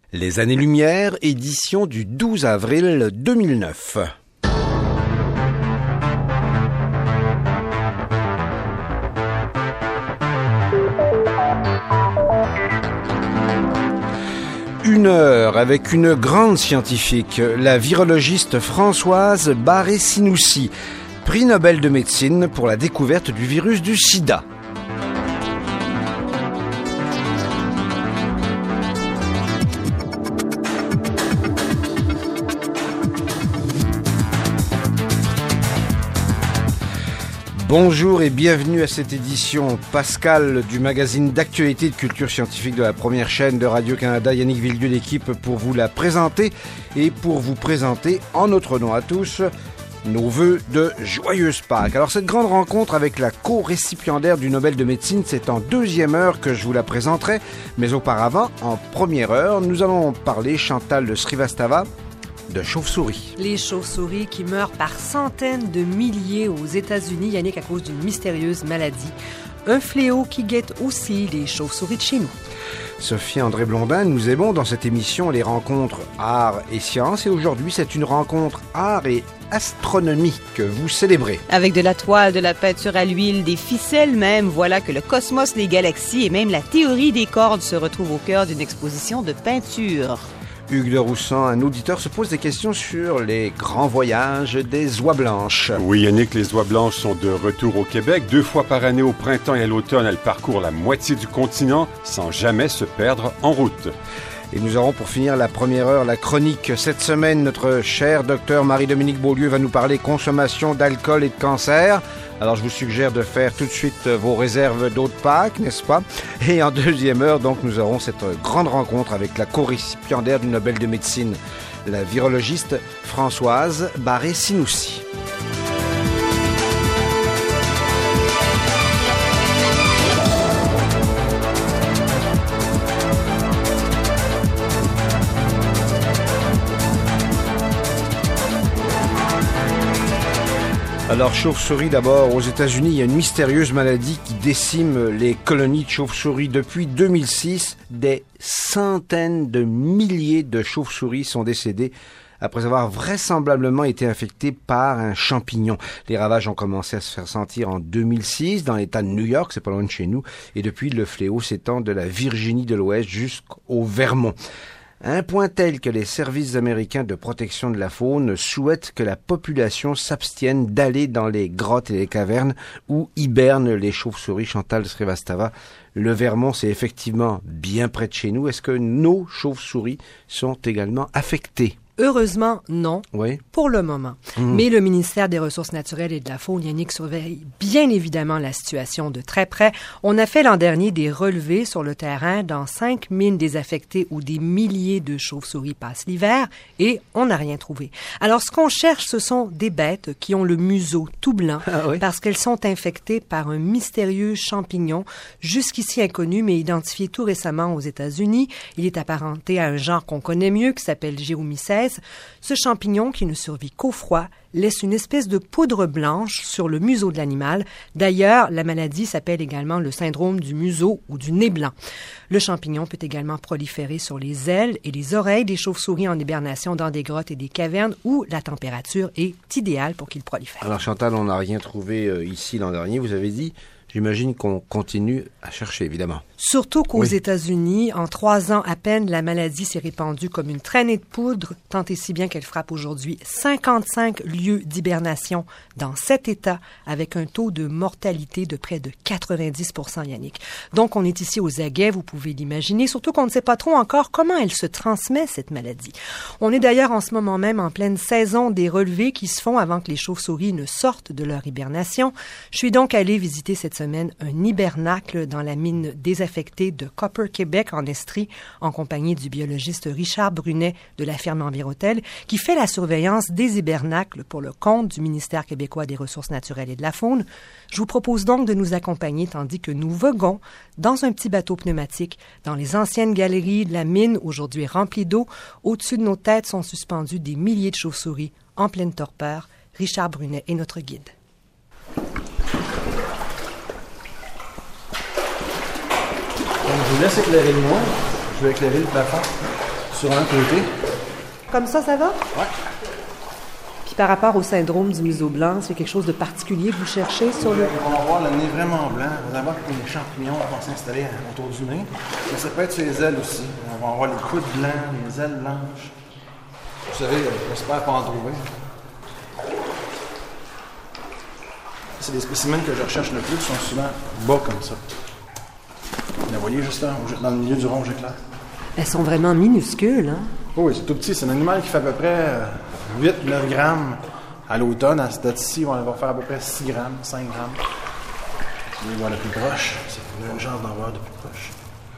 Les Années-Lumière, édition du 12 avril 2009. Une heure avec une grande scientifique, la virologiste Françoise Barré-Sinoussi, prix Nobel de médecine pour la découverte du virus du sida. Bonjour et bienvenue à cette édition. Pascal du magazine d'actualité et de culture scientifique de la première chaîne de Radio-Canada, Yannick Villedieu, l'équipe pour vous la présenter et pour vous présenter en notre nom à tous nos vœux de joyeuses Pâques. Alors cette grande rencontre avec la co-récipiendaire du Nobel de médecine, c'est en deuxième heure que je vous la présenterai, mais auparavant, en première heure, nous allons parler, Chantal de Srivastava, de chauves-souris. Les chauves-souris qui meurent par centaines de milliers aux États-Unis, Yannick, à cause d'une mystérieuse maladie. Un fléau qui guette aussi les chauves-souris de chez nous. Sophie André Blondin, nous aimons dans cette émission les rencontres art et science. Et aujourd'hui, c'est une rencontre art et astronomie que vous célébrez. Avec de la toile, de la peinture à l'huile, des ficelles même, voilà que le cosmos, les galaxies et même la théorie des cordes se retrouvent au cœur d'une exposition de peinture. Hugues de Roussan, un auditeur, se pose des questions sur les grands voyages des oies blanches. Oui, Yannick, les oies blanches sont de retour au Québec. 2 fois par année, au printemps et à l'automne, elles parcourent la moitié du continent sans jamais se perdre en route. Et nous aurons pour finir la première heure la chronique. Cette semaine, notre cher docteur Marie-Dominique Beaulieu va nous parler consommation d'alcool et de cancer. Alors je vous suggère de faire tout de suite vos réserves d'eau de Pâques, n'est-ce pas? Et en deuxième heure, donc, nous aurons cette grande rencontre avec la co-récipiendaire du Nobel de médecine, la virologiste Françoise Barré-Sinoussi. Alors, chauve-souris d'abord, aux États-Unis, il y a une mystérieuse maladie qui décime les colonies de chauves-souris. Depuis 2006, des centaines de milliers de chauves-souris sont décédées après avoir vraisemblablement été infectées par un champignon. Les ravages ont commencé à se faire sentir en 2006 dans l'État de New York, c'est pas loin de chez nous, et depuis le fléau s'étend de la Virginie de l'Ouest jusqu'au Vermont. À un point tel que les services américains de protection de la faune souhaitent que la population s'abstienne d'aller dans les grottes et les cavernes où hibernent les chauves-souris. Chantal de Srivastava, le Vermont, c'est effectivement bien près de chez nous. Est-ce que nos chauves-souris sont également affectées? Heureusement, non, oui. Pour le moment. Mais le ministère des Ressources naturelles et de la Faune, Yannick, surveille bien évidemment la situation de très près. On a fait l'an dernier des relevés sur le terrain dans 5 mines désaffectées où des milliers de chauves-souris passent l'hiver et on n'a rien trouvé. Alors, ce qu'on cherche, ce sont des bêtes qui ont le museau tout blanc parce qu'elles sont infectées par un mystérieux champignon jusqu'ici inconnu mais identifié tout récemment aux États-Unis. Il est apparenté à un genre qu'on connaît mieux qui s'appelle Geomyces. Ce champignon, qui ne survit qu'au froid, laisse une espèce de poudre blanche sur le museau de l'animal. D'ailleurs, la maladie s'appelle également le syndrome du museau ou du nez blanc. Le champignon peut également proliférer sur les ailes et les oreilles des chauves-souris en hibernation dans des grottes et des cavernes où la température est idéale pour qu'ils prolifèrent. Alors Chantal, on n'a rien trouvé ici l'an dernier, vous avez dit. J'imagine qu'on continue à chercher, évidemment. Surtout qu'aux États-Unis, en 3 ans à peine, la maladie s'est répandue comme une traînée de poudre, tant et si bien qu'elle frappe aujourd'hui 55 lieux d'hibernation dans 7 États, avec un taux de mortalité de près de 90%, Yannick. Donc, on est ici aux aguets, vous pouvez l'imaginer, surtout qu'on ne sait pas trop encore comment elle se transmet, cette maladie. On est d'ailleurs en ce moment même en pleine saison des relevés qui se font avant que les chauves-souris ne sortent de leur hibernation. Je suis donc allée visiter cette semaine un hibernacle dans la mine désaffectée de Copper Québec en Estrie, en compagnie du biologiste Richard Brunet de la ferme Envirotel, qui fait la surveillance des hibernacles pour le compte du ministère québécois des Ressources naturelles et de la faune. Je vous propose donc de nous accompagner tandis que nous voguons dans un petit bateau pneumatique dans les anciennes galeries de la mine, aujourd'hui remplie d'eau. Au-dessus de nos têtes sont suspendus des milliers de chauves-souris en pleine torpeur. Richard Brunet est notre guide. Je vous laisse éclairer le noir. Je vais éclairer le plafond. sur un côté. Comme ça va? Ouais. Puis par rapport au syndrome du museau blanc, c'est quelque chose de particulier que vous cherchez sur le... On va voir le nez vraiment blanc. On va avoir les champignons qui vont s'installer autour du nez. Mais ça peut être sur les ailes aussi. On va avoir les coudes blancs, les ailes blanches. Vous savez, j'espère pas en trouver. C'est des spécimens que je recherche le plus, qui sont souvent bas comme ça. Vous voyez juste là, dans le milieu du rond éclair. Elles sont vraiment minuscules, hein? Oui, c'est tout petit. C'est un animal qui fait à peu près 8-9 grammes à l'automne. À cette date-ci, on va faire à peu près 6 grammes, 5 grammes. Vous voulez voir le plus proche? C'est une chance d'en voir de plus proche.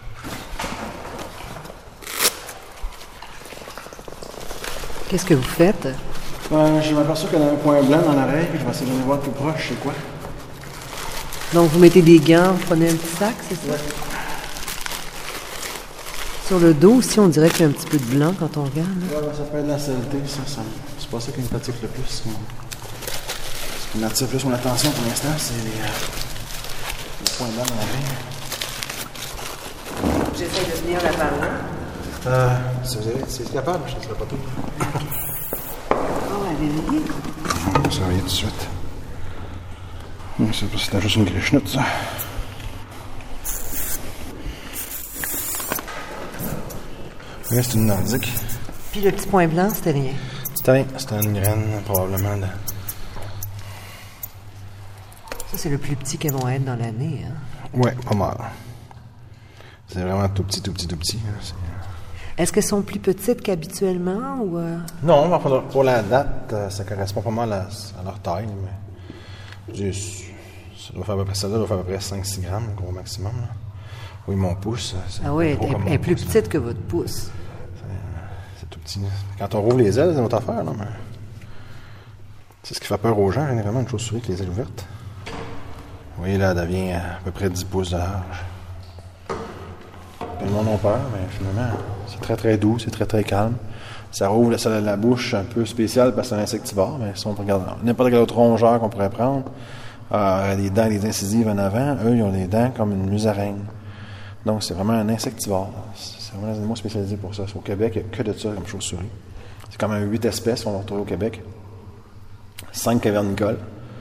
Qu'est-ce que vous faites? Je m'aperçois qu'il y a un point blanc dans l'oreille, puis je vais essayer de voir le plus proche, c'est quoi? Donc, vous mettez des gants, vous prenez un petit sac, c'est ça? Ouais. Sur le dos aussi, on dirait qu'il y a un petit peu de blanc quand on regarde. Ouais, ça peut être de la saleté, ça. C'est pas ça qui me fatigue le plus. Ce qui m'attire plus mon attention pour l'instant, c'est les points blancs dans l'oreille. J'essaie de tenir la parole. Si c'est capable, je ne serai pas tout. Oh, allez-y. On va surveiller tout de suite. C'était juste une grichenoute, ça. Oui, c'est une nordique. Puis le petit point blanc, c'était rien? C'était rien. C'était une graine, probablement. Ça, c'est le plus petit qu'elles vont être dans l'année, hein? Oui, pas mal. C'est vraiment tout petit, tout petit, tout petit. Est-ce qu'elles sont plus petites qu'habituellement ou... Non, pour la date, ça correspond pas mal à leur taille, mais ça doit faire à peu près, ça doit faire à peu près 5-6 grammes, gros maximum. Là. Oui, mon pouce. Ah oui, elle est plus petite que votre pouce. C'est tout petit. Quand on rouvre les ailes, c'est une autre affaire, non? Mais c'est ce qui fait peur aux gens, généralement, une chauve-souris avec les ailes ouvertes. Vous voyez, là, elle devient à peu près 10 pouces de large. Tout le monde a peur, mais finalement, c'est très, très doux, c'est très, très calme. Ça rouvre la bouche un peu spéciale parce que c'est un insectivore, mais si on regarde n'importe quel autre rongeur qu'on pourrait prendre, les dents et les incisives en avant, eux, ils ont des dents comme une musaraigne. Donc, c'est vraiment un insectivore. C'est vraiment des animaux spécialisés pour ça. Au Québec, il n'y a que de ça comme chauve-souris. C'est quand même 8 espèces qu'on va retrouver au Québec. 5 cavernicoles.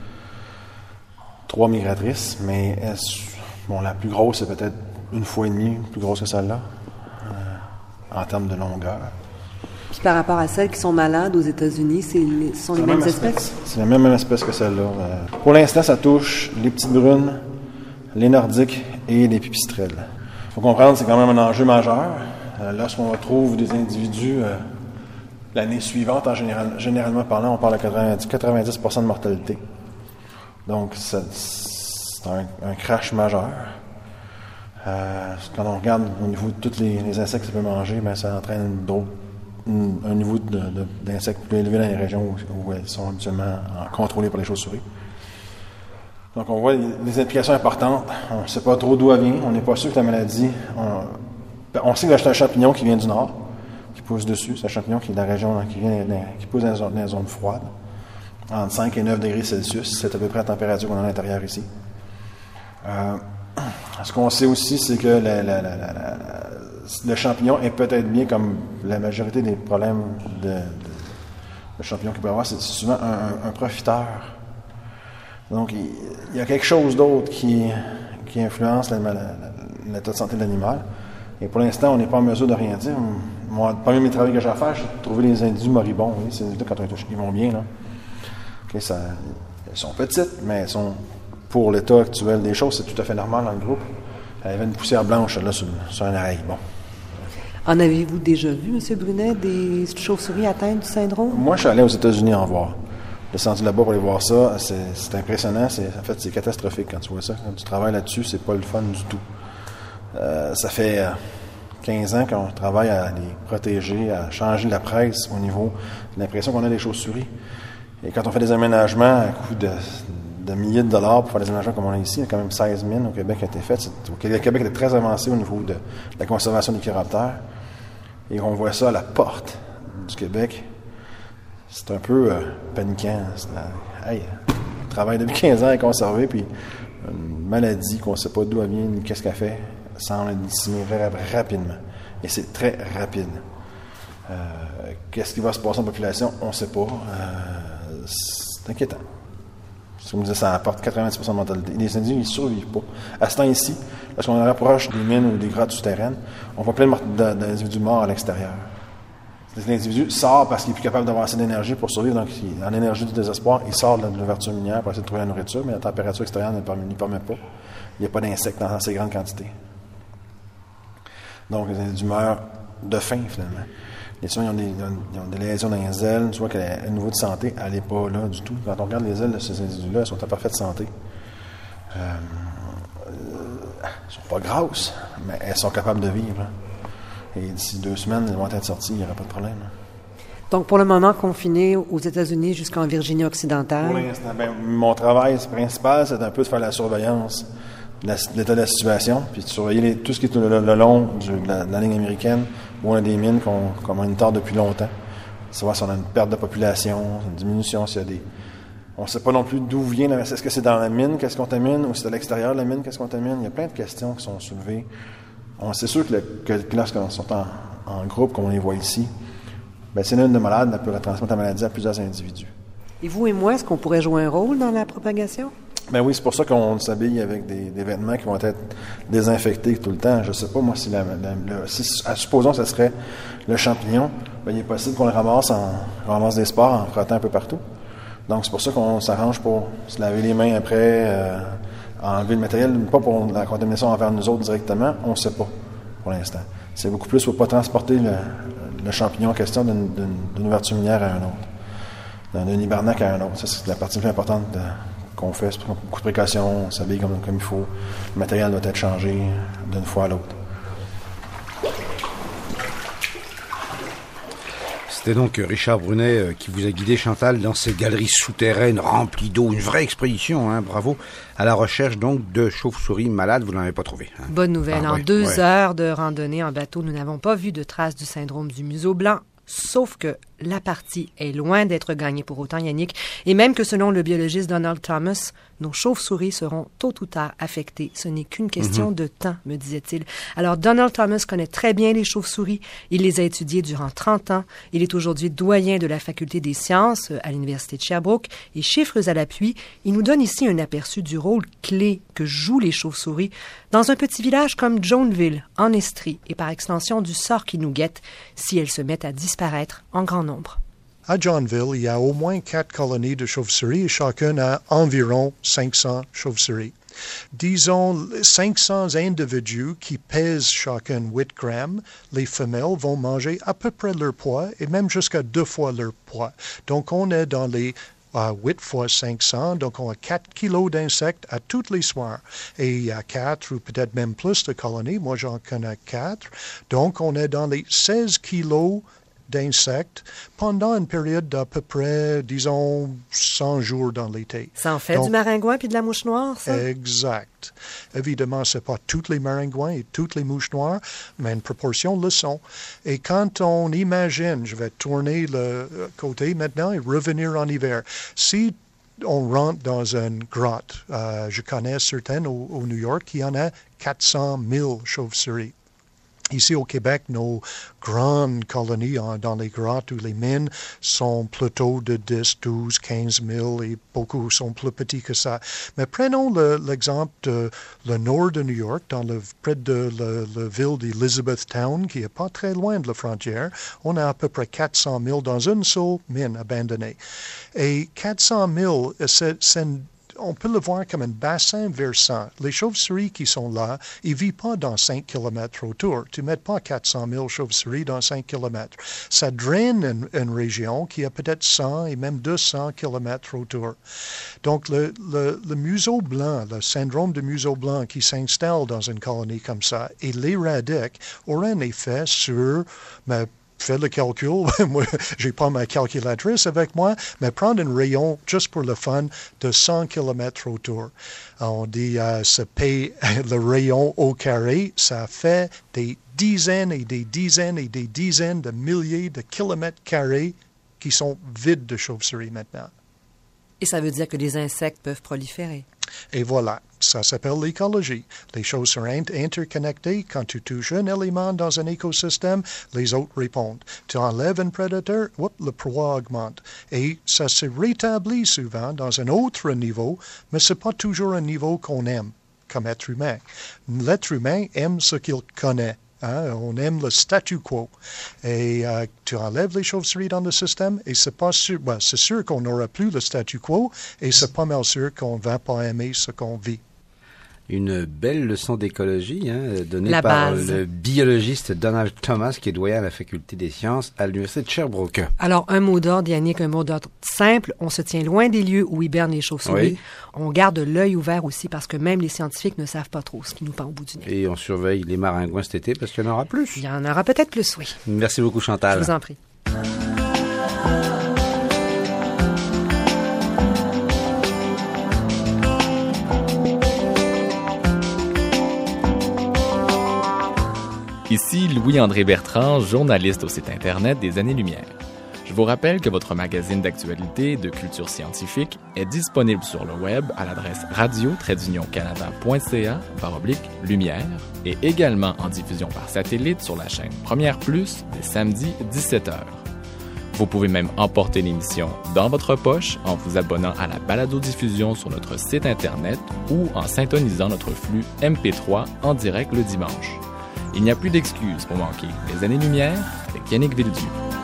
3 migratrices, mais la plus grosse, c'est peut-être 1,5 fois plus grosse que celle-là, en termes de longueur. Puis par rapport à celles qui sont malades aux États-Unis, ce sont les mêmes espèces? C'est la même espèce que celle-là. Pour l'instant, ça touche les petites brunes, les nordiques et les pipistrelles. Il faut comprendre que c'est quand même un enjeu majeur. Lorsqu'on retrouve des individus l'année suivante, généralement parlant, on parle de 90% de mortalité. Donc, c'est un crash majeur. Quand on regarde au niveau de tous les insectes que ça peut manger, bien, ça entraîne un niveau d'insectes plus élevé dans les régions où elles sont habituellement contrôlées par les chauves-souris. Donc, on voit des implications importantes. On ne sait pas trop d'où elle vient. On n'est pas sûr que la maladie... On sait que c'est un champignon qui vient du nord, qui pousse dessus. C'est un champignon qui est de la région, qui pousse dans les zones froides, entre 5 et 9 degrés Celsius. C'est à peu près la température qu'on a à l'intérieur ici. Ce qu'on sait aussi, c'est que le champignon est peut-être bien, comme la majorité des problèmes de champignons qu'il peut y avoir, c'est souvent un profiteur. Donc, il y a quelque chose d'autre qui influence l'état de santé de l'animal. Et pour l'instant, on n'est pas en mesure de rien dire. Moi, parmi mes travaux que j'ai à faire, j'ai trouvé les individus moribonds. Oui, ces individus, quand on les touche, ils vont bien. Là. Okay, elles sont petites, mais elles sont, pour l'état actuel des choses, c'est tout à fait normal dans le groupe. Il y avait une poussière blanche là sur un oreille. Bon. En avez-vous déjà vu, M. Brunet, des chauves-souris atteintes du syndrome? Moi, je suis allé aux États-Unis en voir. Descendu là-bas pour aller voir ça, c'est impressionnant. En fait, c'est catastrophique quand tu vois ça. Quand tu travailles là-dessus, c'est pas le fun du tout. Ça fait 15 ans qu'on travaille à les protéger, à changer la presse au niveau de l'impression qu'on a des chauves-souris. Et quand on fait des aménagements à coût de milliers de dollars pour faire des aménagements comme on a ici, il y a quand même 16 000 au Québec qui ont été faites. Le Québec est très avancé au niveau de la conservation des chiroptères. Et on voit ça à la porte du Québec. C'est un peu paniquant. Le travail depuis 15 ans est conservé, puis une maladie qu'on ne sait pas d'où elle vient ni qu'est-ce qu'elle fait, semble être disséminée rapidement. Et c'est très rapide. Qu'est-ce qui va se passer en population? On ne sait pas. C'est inquiétant. Comme je disais, ça apporte 90% de mortalité. Les individus, ils ne survivent pas. À ce temps-ci, lorsqu'on rapproche des mines ou des grottes souterraines, on voit plein d'individus morts à l'extérieur. L'individu sort parce qu'il est plus capable d'avoir assez d'énergie pour survivre, donc en énergie du désespoir, il sort de l'ouverture minière pour essayer de trouver la nourriture, mais la température extérieure ne permet pas. Il n'y a pas d'insectes dans assez grande quantité. Donc, les individus meurent de faim, finalement. Les soins, ils ont des lésions dans les ailes. Tu vois que le niveau de santé, elle n'est pas là du tout. Quand on regarde les ailes de ces individus-là, elles sont en parfaite santé. Elles ne sont pas grosses, mais elles sont capables de vivre. Et d'ici 2 semaines, elles vont être sorties, il n'y aura pas de problème. Donc, pour le moment, confiné aux États-Unis jusqu'en Virginie occidentale? Pour l'instant, mon travail principal, c'est un peu de faire la surveillance de l'état de la situation, puis de surveiller tout ce qui est le long de la ligne américaine, où on a des mines qu'on monitor depuis longtemps. Savoir si on a une perte de population, une diminution, s'il y a des... On ne sait pas non plus d'où vient. Est-ce que c'est dans la mine qu'est-ce qu'on contamine, ou c'est à l'extérieur de la mine qu'est-ce qu'on contamine? Il y a plein de questions qui sont soulevées. C'est sûr que lorsqu'on sont en groupe, comme on les voit ici, si une de malade, elle peut transmettre la maladie à plusieurs individus. Et vous et moi, est-ce qu'on pourrait jouer un rôle dans la propagation? Ben oui, c'est pour ça qu'on s'habille avec des vêtements qui vont être désinfectés tout le temps. Je ne sais pas, moi, supposons que ce serait le champignon, il est possible qu'on le ramasse des spores en frottant un peu partout. Donc, c'est pour ça qu'on s'arrange pour se laver les mains après, enlever le matériel, pas pour la contamination envers nous autres directement, on ne sait pas pour l'instant. C'est beaucoup plus pour ne pas transporter le champignon en question d'une ouverture minière à un autre, d'un hibernacle à un autre. Ça, c'est la partie la plus importante qu'on fait. C'est beaucoup de précautions, on s'habille comme il faut. Le matériel doit être changé d'une fois à l'autre. C'était donc Richard Brunet qui vous a guidé, Chantal, dans ces galeries souterraines remplies d'eau. Une vraie expédition, hein, bravo. À la recherche donc de chauves-souris malades, vous ne l'avez pas trouvé. Hein? Bonne nouvelle. En 2 heures de randonnée en bateau, nous n'avons pas vu de traces du syndrome du museau blanc. Sauf que la partie est loin d'être gagnée pour autant, Yannick, et même que selon le biologiste Donald Thomas, nos chauves-souris seront tôt ou tard affectées. Ce n'est qu'une question de temps, me disait-il. Alors, Donald Thomas connaît très bien les chauves-souris. Il les a étudiées durant 30 ans. Il est aujourd'hui doyen de la Faculté des sciences à l'Université de Sherbrooke. Et chiffres à l'appui, il nous donne ici un aperçu du rôle clé que jouent les chauves-souris dans un petit village comme Jonesville, en Estrie, et par extension du sort qui nous guette si elles se mettent à disparaître en grand nombre. À Jonesville, il y a au moins 4 colonies de chauves-souris et chacune a environ 500 chauves-souris. Disons 500 individus qui pèsent chacun 8 grammes. Les femelles vont manger à peu près leur poids et même jusqu'à 2 fois leur poids. Donc on est dans les 8 fois 500, donc on a 4 kilos d'insectes à tous les soirs. Et il y a 4 ou peut-être même plus de colonies, moi j'en connais 4. Donc on est dans les 16 kilos d'insectes pendant une période d'à peu près, disons, 100 jours dans l'été. Ça en fait du maringouin puis de la mouche noire, ça? Exact. Évidemment, ce n'est pas tous les maringouins et toutes les mouches noires, mais une proportion le sont. Et quand on imagine, je vais tourner le côté maintenant et revenir en hiver, si on rentre dans une grotte, je connais certaines au New York qui en a 400 000 chauves-souris. Ici au Québec, nos grandes colonies dans les grottes ou les mines sont plutôt de 10, 12, 15 000 et beaucoup sont plus petits que ça. Mais prenons l'exemple de le nord de New York, près de la ville d'Elizabethtown, qui n'est pas très loin de la frontière. On a à peu près 400 000 dans une seule mine abandonnée. Et 400 000, on peut le voir comme un bassin versant. Les chauves-souris qui sont là, ils ne vivent pas dans 5 km autour. Tu ne mets pas 400 000 chauves-souris dans 5 km. Ça draine une région qui a peut-être 100 et même 200 km autour. Donc, le museau blanc, le syndrome de museau blanc qui s'installe dans une colonie comme ça, et l'éradique aurait un effet sur fais le calcul, moi, j'ai pas ma calculatrice avec moi, mais prendre un rayon, juste pour le fun, de 100 km autour. On dit, le rayon au carré, ça fait des dizaines et des dizaines et des dizaines de milliers de kilomètres carrés qui sont vides de chauves-souris maintenant. Et ça veut dire que les insectes peuvent proliférer. Et voilà, ça s'appelle l'écologie. Les choses sont interconnectées. Quand tu touches un élément dans un écosystème, les autres répondent. Tu enlèves un prédateur, le proie augmente. Et ça se rétablit souvent dans un autre niveau, mais ce n'est pas toujours un niveau qu'on aime comme être humain. L'être humain aime ce qu'il connaît. Hein? On aime le statu quo. Et tu enlèves les chauves-souris dans le système et c'est pas sûr, c'est sûr qu'on n'aura plus le statu quo et c'est pas mal sûr qu'on ne va pas aimer ce qu'on vit. Une belle leçon d'écologie donnée La par base. le biologiste Donald Thomas, qui est doyen à la faculté des sciences à l'Université de Sherbrooke. Alors, un mot d'ordre, Yannick, un mot d'ordre simple. On se tient loin des lieux où hibernent les chauves-souris. Oui. On garde l'œil ouvert aussi parce que même les scientifiques ne savent pas trop ce qui nous pend au bout du nez. Et on surveille les maringouins cet été parce qu'il y en aura plus. Il y en aura peut-être plus, oui. Merci beaucoup, Chantal. Je vous en prie. Ici Louis-André Bertrand, journaliste au site Internet des Années-Lumière. Je vous rappelle que votre magazine d'actualité de culture scientifique est disponible sur le web à l'adresse radio-canada.ca/lumière et également en diffusion par satellite sur la chaîne Première Plus les samedis 17h. Vous pouvez même emporter l'émission dans votre poche en vous abonnant à la balado-diffusion sur notre site Internet ou en syntonisant notre flux MP3 en direct le dimanche. Il n'y a plus d'excuses pour manquer les Années-Lumière avec Yannick Villedieu.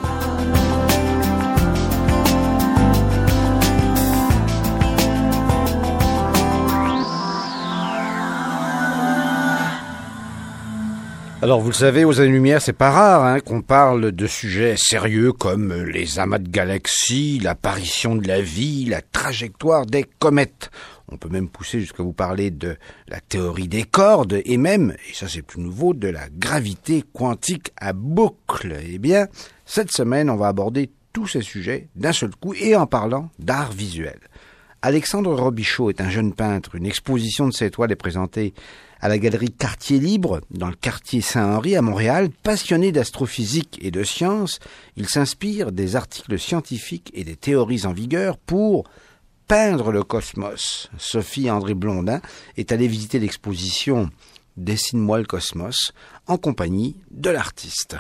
Alors, vous le savez, aux Années-Lumière, c'est pas rare qu'on parle de sujets sérieux comme les amas de galaxies, l'apparition de la vie, la trajectoire des comètes. On peut même pousser jusqu'à vous parler de la théorie des cordes et même, et ça c'est plus nouveau, de la gravité quantique à boucle. Eh bien, cette semaine, on va aborder tous ces sujets d'un seul coup et en parlant d'art visuel. Alexandre Robichaud est un jeune peintre. Une exposition de ses toiles est présentée à la galerie Quartier Libre, dans le quartier Saint-Henri à Montréal. Passionné d'astrophysique et de sciences, il s'inspire des articles scientifiques et des théories en vigueur pour peindre le cosmos. Sophie André Blondin est allée visiter l'exposition « Dessine-moi le cosmos » en compagnie de l'artiste.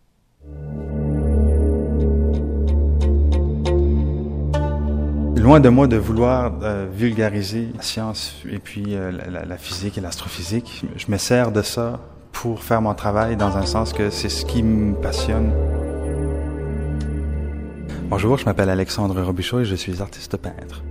Loin de moi de vouloir vulgariser la science et puis la physique et l'astrophysique. Je me sers de ça pour faire mon travail dans un sens que c'est ce qui me passionne. Bonjour, je m'appelle Alexandre Robichaud et je suis artiste peintre.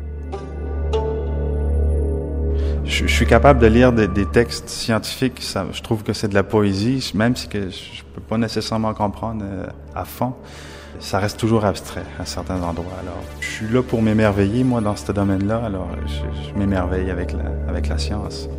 Je suis capable de lire des textes scientifiques, je trouve que c'est de la poésie, même si que je peux pas nécessairement comprendre à fond. Ça reste toujours abstrait à certains endroits. Alors, je suis là pour m'émerveiller, moi, dans ce domaine-là. Alors, je m'émerveille avec la science.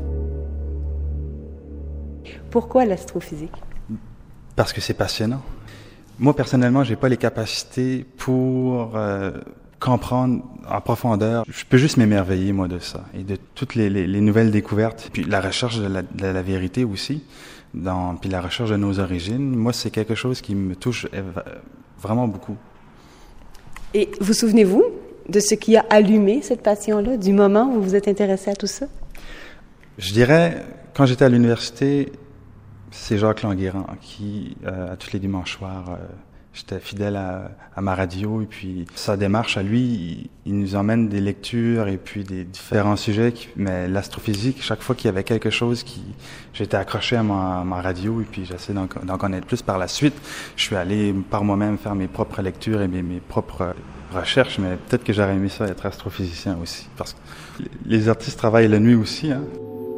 Pourquoi l'astrophysique? Parce que c'est passionnant. Moi, personnellement, j'ai pas les capacités pour comprendre en profondeur. Je peux juste m'émerveiller, moi, de ça. Et de toutes les nouvelles découvertes. Puis la recherche de la vérité aussi. Puis la recherche de nos origines. Moi, c'est quelque chose qui me touche vraiment beaucoup. Et vous souvenez-vous de ce qui a allumé cette passion-là, du moment où vous vous êtes intéressé à tout ça? Je dirais, quand j'étais à l'université, c'est Jacques Languérand qui, à tous les dimanches soirs, j'étais fidèle à ma radio, et puis sa démarche à lui, il nous emmène des lectures et puis des différents sujets, mais l'astrophysique, chaque fois qu'il y avait quelque chose j'étais accroché à ma radio, et puis j'essaie d'en connaître plus par la suite. Je suis allé par moi-même faire mes propres lectures et mes propres recherches, mais peut-être que j'aurais aimé ça être astrophysicien aussi, parce que les artistes travaillent la nuit aussi, hein.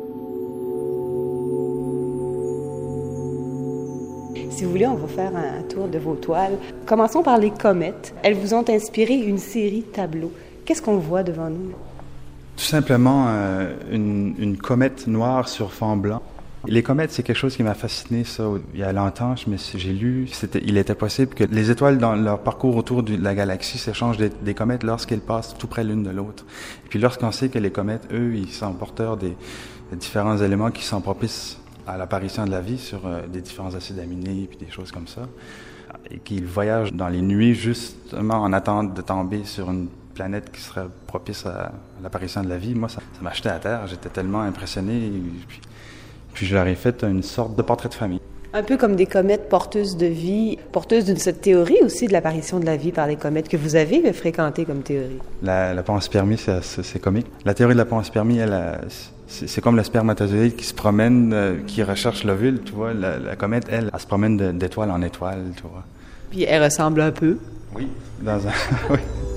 Si vous voulez, on va faire un tour de vos toiles. Commençons par les comètes. Elles vous ont inspiré une série de tableaux. Qu'est-ce qu'on voit devant nous? Tout simplement une comète noire sur fond blanc. Les comètes, c'est quelque chose qui m'a fasciné, ça. Il y a longtemps, j'ai lu il était possible que les étoiles, dans leur parcours autour de la galaxie, s'échangent des comètes lorsqu'elles passent tout près l'une de l'autre. Et puis lorsqu'on sait que les comètes, eux, ils sont porteurs des différents éléments qui sont propices à l'apparition de la vie sur des différents acides aminés et puis des choses comme ça, et qu'ils voyagent dans les nuées justement en attente de tomber sur planète qui serait propice à l'apparition de la vie. Moi, ça m'a jeté à terre. J'étais tellement impressionné. Puis je leur ai fait une sorte de portrait de famille. Un peu comme des comètes porteuses de vie, porteuses d'une cette théorie aussi de l'apparition de la vie par des comètes que vous avez fréquentées comme théorie. La panspermie, c'est comique. La théorie de la panspermie, c'est comme le spermatozoïde qui se promène, qui recherche l'ovule, tu vois. La comète, elle se promène d'étoile en étoile, tu vois. Puis elle ressemble un peu. Oui, oui.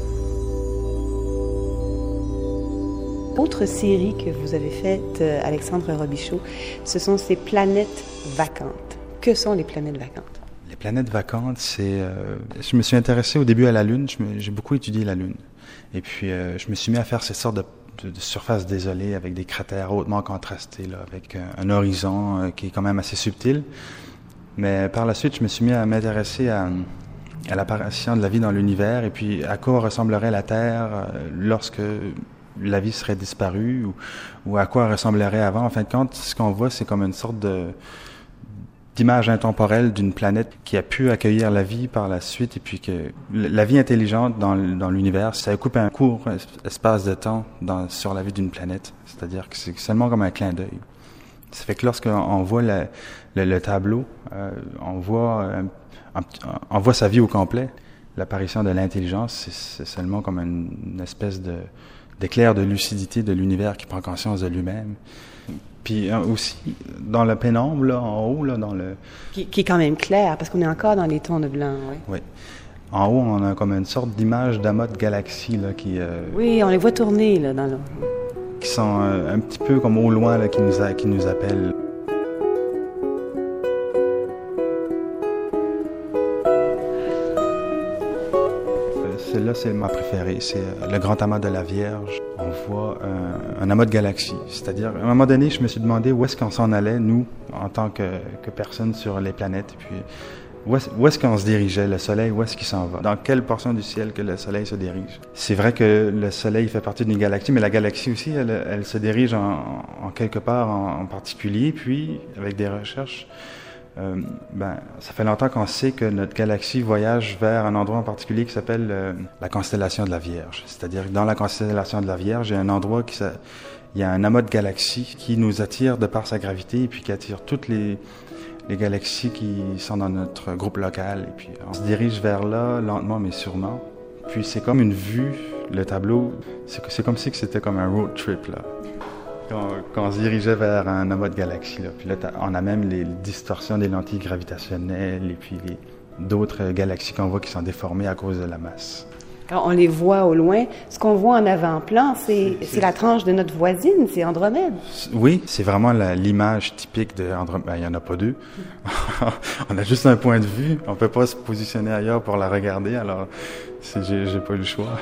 Autre série que vous avez faite, Alexandre Robichaud, ce sont ces planètes vacantes. Que sont les planètes vacantes? Les planètes vacantes, je me suis intéressé au début à la Lune. J'ai beaucoup étudié la Lune. Et puis, je me suis mis à faire ces sortes de surfaces désolées avec des cratères hautement contrastés, là, avec un horizon qui est quand même assez subtil. Mais par la suite, je me suis mis à m'intéresser à l'apparition de la vie dans l'univers et puis à quoi ressemblerait la Terre lorsque la vie serait disparue ou à quoi elle ressemblerait avant. En fin de compte, ce qu'on voit, c'est comme une sorte d'image intemporelle d'une planète qui a pu accueillir la vie par la suite et puis que la vie intelligente dans l'univers, ça occupe un court espace de temps sur la vie d'une planète. C'est-à-dire que c'est seulement comme un clin d'œil. Ça fait que lorsqu'on voit le tableau, on voit sa vie au complet. L'apparition de l'intelligence, c'est seulement comme une espèce d'éclair de lucidité de l'univers qui prend conscience de lui-même. Puis aussi, dans la pénombre, là, en haut, là, Qui est quand même clair, parce qu'on est encore dans les tons de blanc, oui. Oui. En haut, on a comme une sorte d'image d'amas de galaxies, là, qui... Oui, on les voit tourner, là, dans le... Qui sont un petit peu comme au loin, là, qui nous appellent. Celle-là, c'est ma préférée. C'est le grand amas de la Vierge. On voit un amas de galaxies. C'est-à-dire, à un moment donné, je me suis demandé où est-ce qu'on s'en allait, nous, en tant que personnes sur les planètes. Et puis, où est-ce qu'on se dirigeait, le Soleil, où est-ce qu'il s'en va? Dans quelle portion du ciel que le Soleil se dirige? C'est vrai que le Soleil fait partie d'une galaxie, mais la galaxie aussi, elle se dirige en quelque part en particulier. Puis, avec des recherches, ça fait longtemps qu'on sait que notre galaxie voyage vers un endroit en particulier qui s'appelle la constellation de la Vierge. C'est-à-dire que dans la constellation de la Vierge, il y a un endroit il y a un amas de galaxies qui nous attire de par sa gravité et puis qui attire toutes les galaxies qui sont dans notre groupe local. Et puis on se dirige vers là, lentement mais sûrement. Puis c'est comme une vue, le tableau, c'est comme si c'était comme un road trip, là. Quand on se dirigeait vers un amas de galaxies, là. Puis là, on a même les distorsions des lentilles gravitationnelles et puis d'autres galaxies qu'on voit qui sont déformées à cause de la masse. Alors, on les voit au loin. Ce qu'on voit en avant-plan, c'est la tranche de notre voisine, c'est Andromède. Oui, c'est vraiment l'image typique de Andromède. Il n'y en a pas deux. On a juste un point de vue. On ne peut pas se positionner ailleurs pour la regarder, alors j'ai pas eu le choix.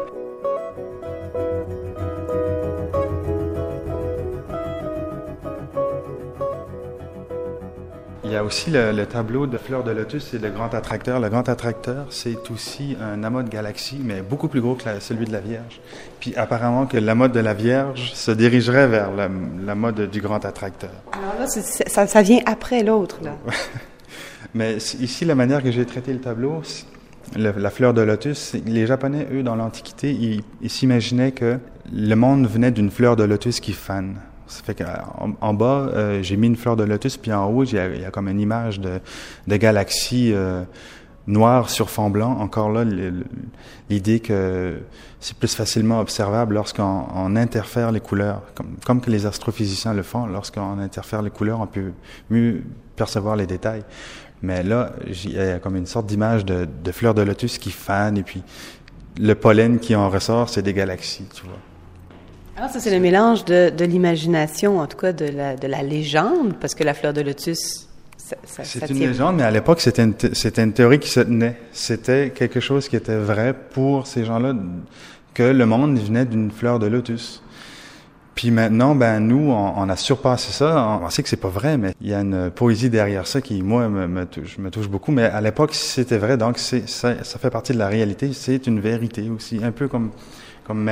Il y a aussi le tableau de Fleur de Lotus et le Grand Attracteur. Le Grand Attracteur, c'est aussi un amas de galaxies, mais beaucoup plus gros que celui de la Vierge. Puis apparemment que l'amas de la Vierge se dirigerait vers l'amas du Grand Attracteur. Alors là, ça vient après l'autre, là. Mais ici, la manière que j'ai traité le tableau, la Fleur de Lotus, les Japonais, eux, dans l'Antiquité, ils s'imaginaient que le monde venait d'une fleur de lotus qui fane. Ça fait qu'en bas, j'ai mis une fleur de lotus, puis en haut, il y a comme une image de galaxie noire sur fond blanc. Encore là, l'idée que c'est plus facilement observable lorsqu'on interfère les couleurs, comme que les astrophysiciens le font. Lorsqu'on interfère les couleurs, on peut mieux percevoir les détails. Mais là, il y a comme une sorte d'image de fleur de lotus qui fane, et puis le pollen qui en ressort, c'est des galaxies, tu vois. Alors ça, c'est le mélange de l'imagination, en tout cas de la légende, parce que la fleur de lotus, c'est une légende, mais à l'époque, c'était une théorie qui se tenait. C'était quelque chose qui était vrai pour ces gens-là, que le monde venait d'une fleur de lotus. Puis maintenant, nous, on a surpassé ça. On sait que c'est pas vrai, mais il y a une poésie derrière ça qui, moi, me touche beaucoup. Mais à l'époque, c'était vrai, donc ça fait partie de la réalité. C'est une vérité aussi, un peu comme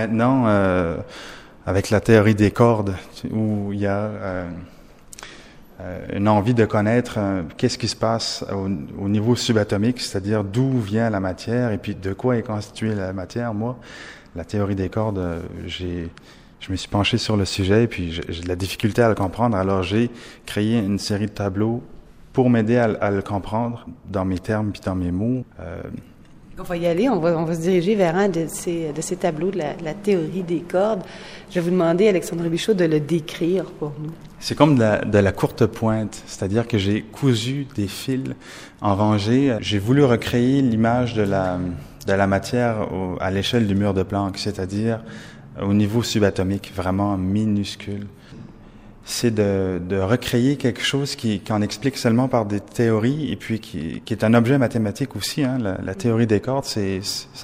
maintenant... avec la théorie des cordes, où il y a une envie de connaître qu'est-ce qui se passe au niveau subatomique, c'est-à-dire d'où vient la matière et puis de quoi est constituée la matière. Moi, la théorie des cordes, je me suis penché sur le sujet et puis j'ai de la difficulté à le comprendre. Alors j'ai créé une série de tableaux pour m'aider à le comprendre dans mes termes puis dans mes mots. On va y aller, on va se diriger vers un de ces tableaux de la théorie des cordes. Je vais vous demander, Alexandre Bichot, de le décrire pour nous. C'est comme de la courte pointe, c'est-à-dire que j'ai cousu des fils en rangée. J'ai voulu recréer l'image de la matière à l'échelle du mur de Planck, c'est-à-dire au niveau subatomique, vraiment minuscule. C'est de recréer quelque chose qu'on explique seulement par des théories et puis qui est un objet mathématique aussi. Hein. La théorie des cordes, c'est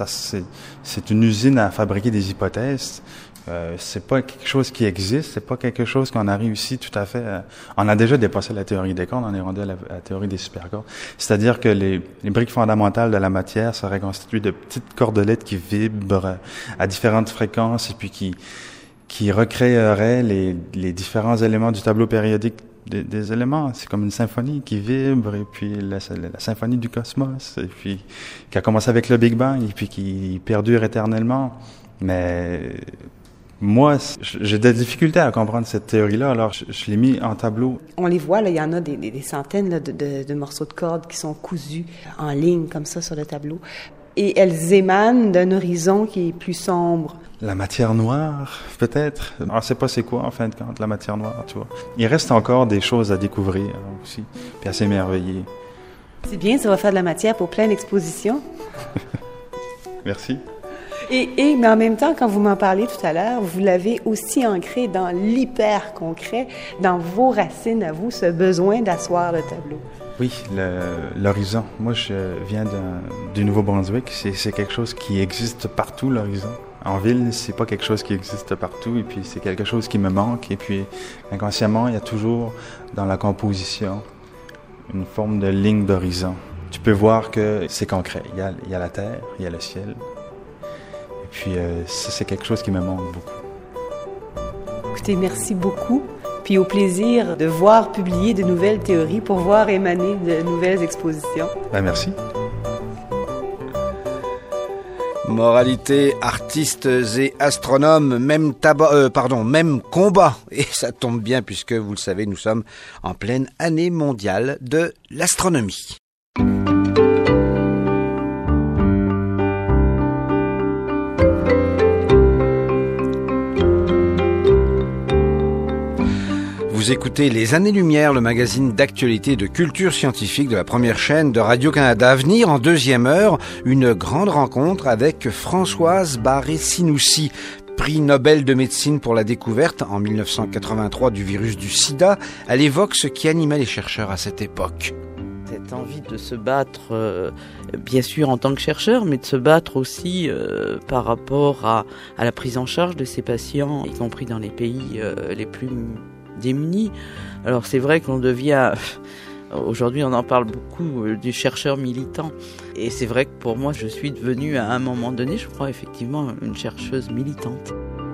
une usine à fabriquer des hypothèses. C'est pas quelque chose qui existe, c'est pas quelque chose qu'on a réussi tout à fait. On a déjà dépassé la théorie des cordes, on est rendu à la théorie des supercordes. C'est-à-dire que les briques fondamentales de la matière seraient constituées de petites cordelettes qui vibrent à différentes fréquences et puis qui recréerait les différents éléments du tableau périodique des éléments. C'est comme une symphonie qui vibre, et puis la symphonie du cosmos, et puis qui a commencé avec le Big Bang, et puis qui perdure éternellement. Mais moi, j'ai des difficultés à comprendre cette théorie-là, alors je l'ai mis en tableau. On les voit, là, il y en a des centaines là, de morceaux de cordes qui sont cousus en ligne, comme ça, sur le tableau. Et elles émanent d'un horizon qui est plus sombre. La matière noire, peut-être. On ne sait pas c'est quoi, en fin de compte, la matière noire, tu vois. Il reste encore des choses à découvrir aussi, puis à s'émerveiller. C'est bien, ça va faire de la matière pour plein d'expositions. Merci. Mais en même temps, quand vous m'en parlez tout à l'heure, vous l'avez aussi ancré dans l'hyper-concret, dans vos racines à vous, ce besoin d'asseoir le tableau. Oui, l'horizon. Moi, je viens du Nouveau-Brunswick. C'est quelque chose qui existe partout, l'horizon. En ville, c'est pas quelque chose qui existe partout, et puis c'est quelque chose qui me manque. Et puis, inconsciemment, il y a toujours dans la composition une forme de ligne d'horizon. Tu peux voir que c'est concret. Il y a la terre, il y a le ciel. Et puis, ça, c'est quelque chose qui me manque beaucoup. Écoutez, merci beaucoup. Puis au plaisir de voir publier de nouvelles théories pour voir émaner de nouvelles expositions. Merci. Moralité, artistes et astronomes, même combat. Et ça tombe bien puisque, vous le savez, nous sommes en pleine année mondiale de l'astronomie. Vous écoutez Les Années-Lumière, le magazine d'actualité et de culture scientifique de la première chaîne de Radio-Canada. À venir, en deuxième heure, une grande rencontre avec Françoise Barré-Sinoussi, prix Nobel de médecine pour la découverte en 1983 du virus du sida. Elle évoque ce qui animait les chercheurs à cette époque. Cette envie de se battre, bien sûr en tant que chercheur, mais de se battre aussi par rapport à la prise en charge de ces patients, y compris dans les pays les plus démunis. Alors c'est vrai qu'on devient, aujourd'hui on en parle beaucoup, du chercheur militant. Et c'est vrai que pour moi je suis devenue à un moment donné, je crois effectivement, une chercheuse militante.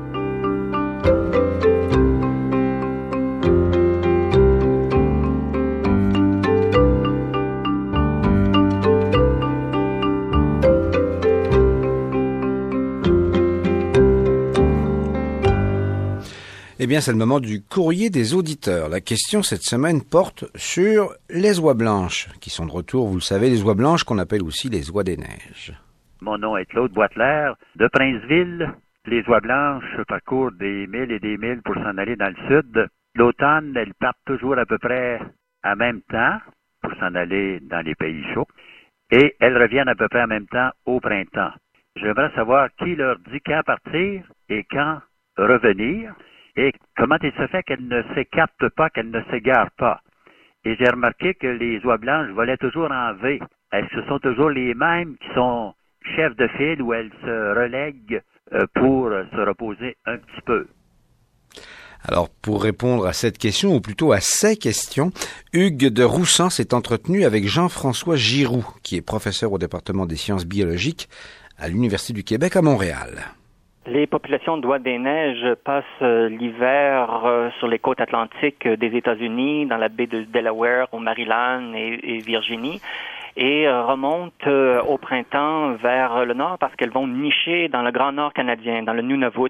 Eh bien, c'est le moment du courrier des auditeurs. La question cette semaine porte sur les oies blanches, qui sont de retour, vous le savez, les oies blanches qu'on appelle aussi les oies des neiges. Mon nom est Claude Boitler, de Princeville. Les oies blanches parcourent des milles et des milles pour s'en aller dans le sud. L'automne, elles partent toujours à peu près en même temps pour s'en aller dans les pays chauds. Et elles reviennent à peu près en même temps au printemps. J'aimerais savoir qui leur dit quand partir et quand revenir. Et comment il se fait qu'elles ne s'écartent pas, qu'elles ne s'égarent pas. Et j'ai remarqué que les oies blanches volaient toujours en V. Est-ce que ce sont toujours les mêmes qui sont chefs de file ou elles se relèguent pour se reposer un petit peu? Alors, pour répondre à cette question, ou plutôt à ces questions, Hugues de Roussan s'est entretenu avec Jean-François Giroux, qui est professeur au département des sciences biologiques à l'Université du Québec à Montréal. Les populations d'oies des neiges passent l'hiver sur les côtes atlantiques des États-Unis, dans la baie de Delaware, au Maryland et Virginie, et remontent au printemps vers le nord parce qu'elles vont nicher dans le Grand Nord canadien, dans le Nunavut.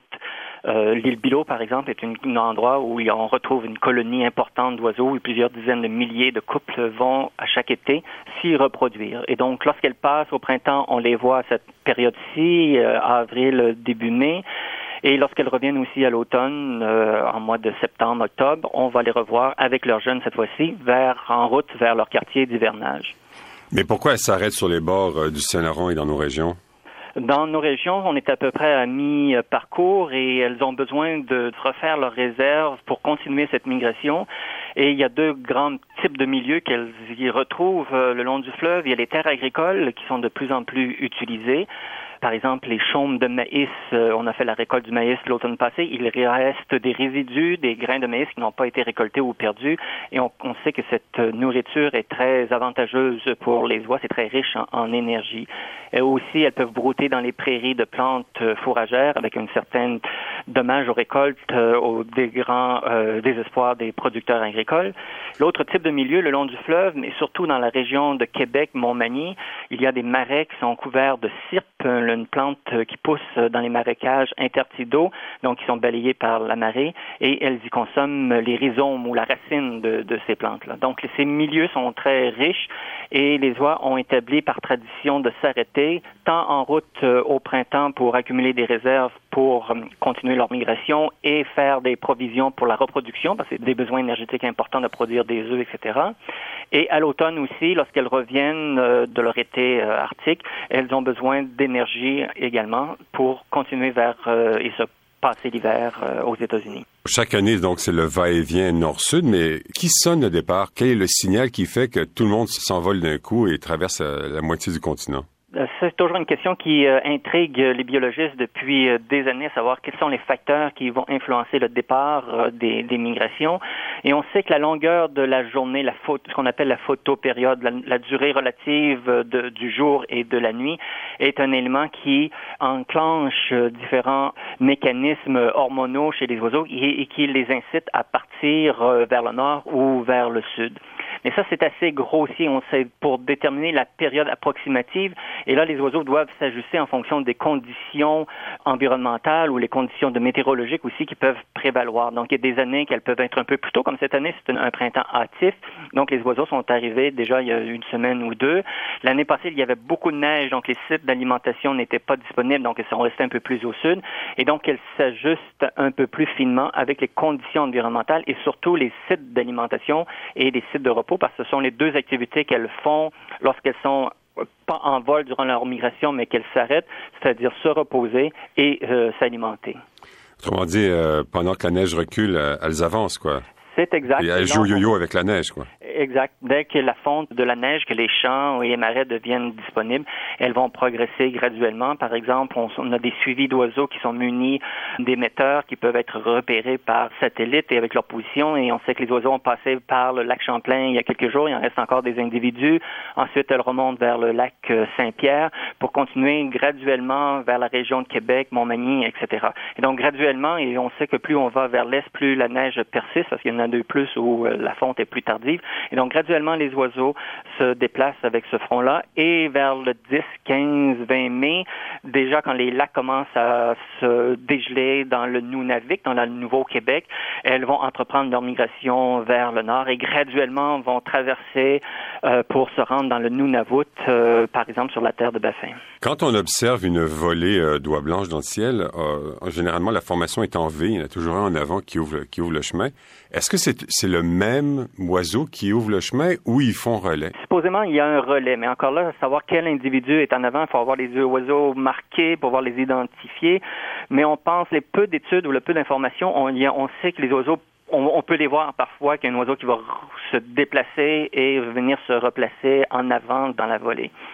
L'île Bylot, par exemple, est un endroit où on retrouve une colonie importante d'oiseaux et plusieurs dizaines de milliers de couples vont à chaque été s'y reproduire. Et donc, lorsqu'elles passent au printemps, on les voit à cette période-ci, avril, début mai. Et lorsqu'elles reviennent aussi à l'automne, en mois de septembre, octobre, on va les revoir avec leurs jeunes cette fois-ci, en route vers leur quartier d'hivernage. Mais pourquoi elles s'arrêtent sur les bords du Saint-Laurent et dans nos régions? Dans nos régions, on est à peu près à mi-parcours et elles ont besoin de refaire leurs réserves pour continuer cette migration. Et il y a deux grands types de milieux qu'elles y retrouvent le long du fleuve. Il y a les terres agricoles qui sont de plus en plus utilisées. Par exemple, les chaumes de maïs, on a fait la récolte du maïs l'automne passé, il reste des résidus, des grains de maïs qui n'ont pas été récoltés ou perdus, et on sait que cette nourriture est très avantageuse pour les oies, c'est très riche en énergie. Et aussi, elles peuvent brouter dans les prairies de plantes fourragères avec un certain dommage aux récoltes, au grand désespoir des producteurs agricoles. L'autre type de milieu, le long du fleuve, mais surtout dans la région de Québec, Montmagny, il y a des marais qui sont couverts de cyrpes, une plante qui pousse dans les marécages intertidaux, donc qui sont balayés par la marée, et elles y consomment les rhizomes ou la racine de ces plantes-là. Donc, ces milieux sont très riches et les oies ont établi par tradition de s'arrêter, tant en route au printemps pour accumuler des réserves pour continuer leur migration et faire des provisions pour la reproduction, parce que c'est des besoins énergétiques importants de produire des œufs, etc. Et à l'automne aussi, lorsqu'elles reviennent de leur été arctique, elles ont besoin d'énergie également pour continuer et se passer l'hiver aux États-Unis. Chaque année, donc, c'est le va-et-vient nord-sud, mais qui sonne au départ? Quel est le signal qui fait que tout le monde s'envole d'un coup et traverse la moitié du continent? C'est toujours une question qui intrigue les biologistes depuis des années, à savoir quels sont les facteurs qui vont influencer le départ des migrations. Et on sait que la longueur de la journée, ce qu'on appelle la photopériode, la durée relative du jour et de la nuit, est un élément qui enclenche différents mécanismes hormonaux chez les oiseaux et qui les incite à partir vers le nord ou vers le sud. Mais ça, c'est assez grossier, on sait, pour déterminer la période approximative. Et là, les oiseaux doivent s'ajuster en fonction des conditions environnementales ou les conditions météorologiques aussi qui peuvent prévaloir. Donc, il y a des années qu'elles peuvent être un peu plus tôt, comme cette année, c'est un printemps hâtif. Donc, les oiseaux sont arrivés déjà il y a une semaine ou deux. L'année passée, il y avait beaucoup de neige, donc les sites d'alimentation n'étaient pas disponibles, donc elles sont restées un peu plus au sud. Et donc, elles s'ajustent un peu plus finement avec les conditions environnementales et surtout les sites d'alimentation et les sites de repos, parce que ce sont les deux activités qu'elles font lorsqu'elles sont pas en vol durant leur migration, mais qu'elles s'arrêtent, c'est-à-dire se reposer et s'alimenter. Autrement dit, pendant que la neige recule, elles avancent, quoi. C'est exact. Et elles jouent yo-yo avec la neige, quoi. Exact. Dès que la fonte de la neige, que les champs et les marais deviennent disponibles, elles vont progresser graduellement. Par exemple, on a des suivis d'oiseaux qui sont munis d'émetteurs qui peuvent être repérés par satellite et avec leur position. Et on sait que les oiseaux ont passé par le lac Champlain il y a quelques jours. Il en reste encore des individus. Ensuite, elles remontent vers le lac Saint-Pierre pour continuer graduellement vers la région de Québec, Montmagny, etc. Et donc, graduellement, et on sait que plus on va vers l'est, plus la neige persiste, parce qu'il y en a de plus où la fonte est plus tardive. Et donc, graduellement, les oiseaux se déplacent avec ce front-là. Et vers le 10, 15, 20 mai, déjà quand les lacs commencent à se dégeler dans le Nunavik, dans le Nouveau-Québec, elles vont entreprendre leur migration vers le nord et graduellement vont traverser pour se rendre dans le Nunavut, par exemple, sur la terre de Baffin. Quand on observe une volée d'oies blanches dans le ciel, généralement, la formation est en V. Il y en a toujours un en avant qui ouvre le chemin. Est-ce que c'est le même oiseau qui ouvre le chemin ou ils font relais? Supposément, il y a un relais, mais encore là, savoir quel individu est en avant, il faut avoir les oiseaux marqués pour pouvoir les identifier. Mais on pense, les peu d'études ou le peu d'informations, on sait que les oiseaux, on peut les voir parfois qu'il y a un oiseau qui va se déplacer et venir se replacer en avant dans la volée.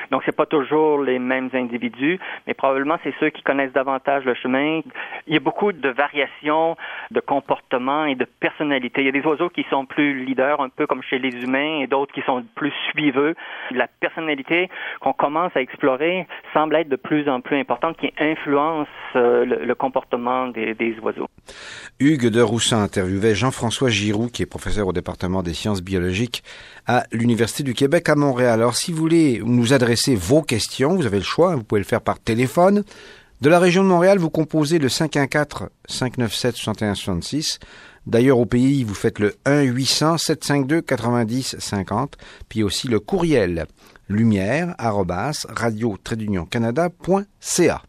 Donc, c'est pas toujours les mêmes individus, mais probablement c'est ceux qui connaissent davantage le chemin. Il y a beaucoup de variations de comportement et de personnalité. Il y a des oiseaux qui sont plus leaders, un peu comme chez les humains, et d'autres qui sont plus suiveux. La personnalité qu'on commence à explorer semble être de plus en plus importante, qui influence le comportement des oiseaux. Hugues de Roussin interviewait Jean-François Giroux, qui est professeur au département des sciences biologiques à l'Université du Québec à Montréal. Alors, si vous voulez nous adresser vos questions, vous avez le choix, vous pouvez le faire par téléphone. De la région de Montréal, vous composez le 514-597-6166. D'ailleurs, au pays, vous faites le 1-800-752-90-50, puis aussi le courriel lumière@radio-canada.ca.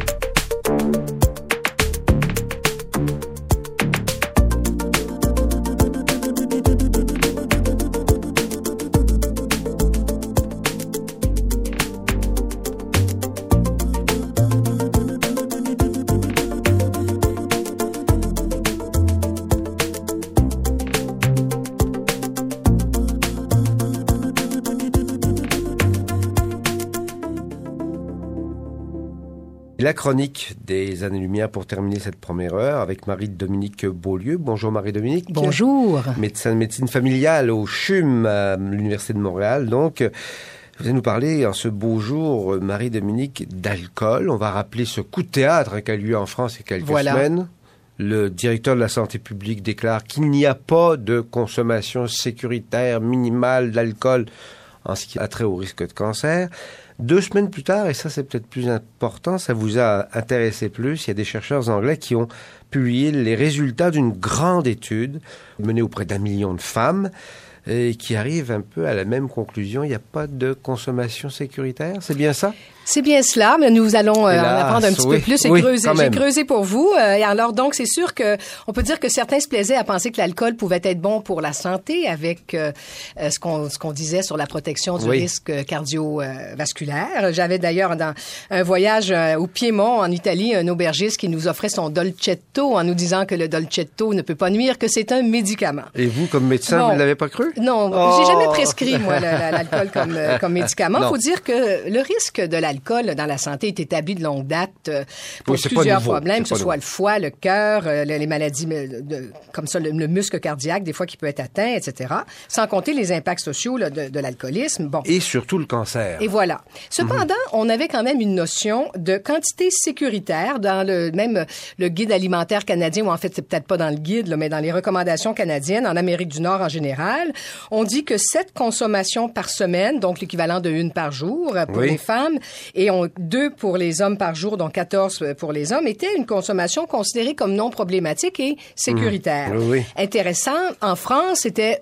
La chronique des Années-Lumière pour terminer cette première heure avec Marie-Dominique Beaulieu. Bonjour Marie-Dominique. Bonjour. Médecin de médecine familiale au CHUM à l'Université de Montréal. Donc, vous allez nous parler en ce beau jour, Marie-Dominique, d'alcool. On va rappeler ce coup de théâtre qui a eu lieu en France il y a quelques semaines. Le directeur de la santé publique déclare qu'il n'y a pas de consommation sécuritaire minimale d'alcool en ce qui a trait au risque de cancer. 2 semaines plus tard, et ça c'est peut-être plus important, ça vous a intéressé plus, il y a des chercheurs anglais qui ont publié les résultats d'une grande étude menée auprès d'1 million de femmes et qui arrive un peu à la même conclusion, il n'y a pas de consommation sécuritaire, c'est bien ça? C'est bien cela, mais nous allons en apprendre un petit peu plus et creuser. J'ai creusé pour vous. Et alors, donc, c'est sûr que on peut dire que certains se plaisaient à penser que l'alcool pouvait être bon pour la santé avec ce qu'on disait sur la protection du risque cardiovasculaire. J'avais d'ailleurs dans un voyage au Piémont, en Italie, un aubergiste qui nous offrait son Dolcetto en nous disant que le Dolcetto ne peut pas nuire, que c'est un médicament. Et vous, comme médecin, vous ne l'avez pas cru? Non, j'ai jamais prescrit, moi, l'alcool comme médicament. Il faut dire que le risque de l'alcool dans la santé est établi de longue date pour plusieurs problèmes, que ce soit le foie, le cœur, les maladies comme ça, le muscle cardiaque, des fois qui peut être atteint, etc. Sans compter les impacts sociaux de l'alcoolisme. Bon. Et surtout le cancer. Et voilà. Cependant, on avait quand même une notion de quantité sécuritaire dans le guide alimentaire canadien, ou en fait, c'est peut-être pas dans le guide, là, mais dans les recommandations canadiennes, en Amérique du Nord en général. On dit que 7 consommations par semaine, donc l'équivalent de 1 par jour pour les femmes, et 2 pour les hommes par jour, donc 14 pour les hommes, était une consommation considérée comme non problématique et sécuritaire. Intéressant, en France, c'était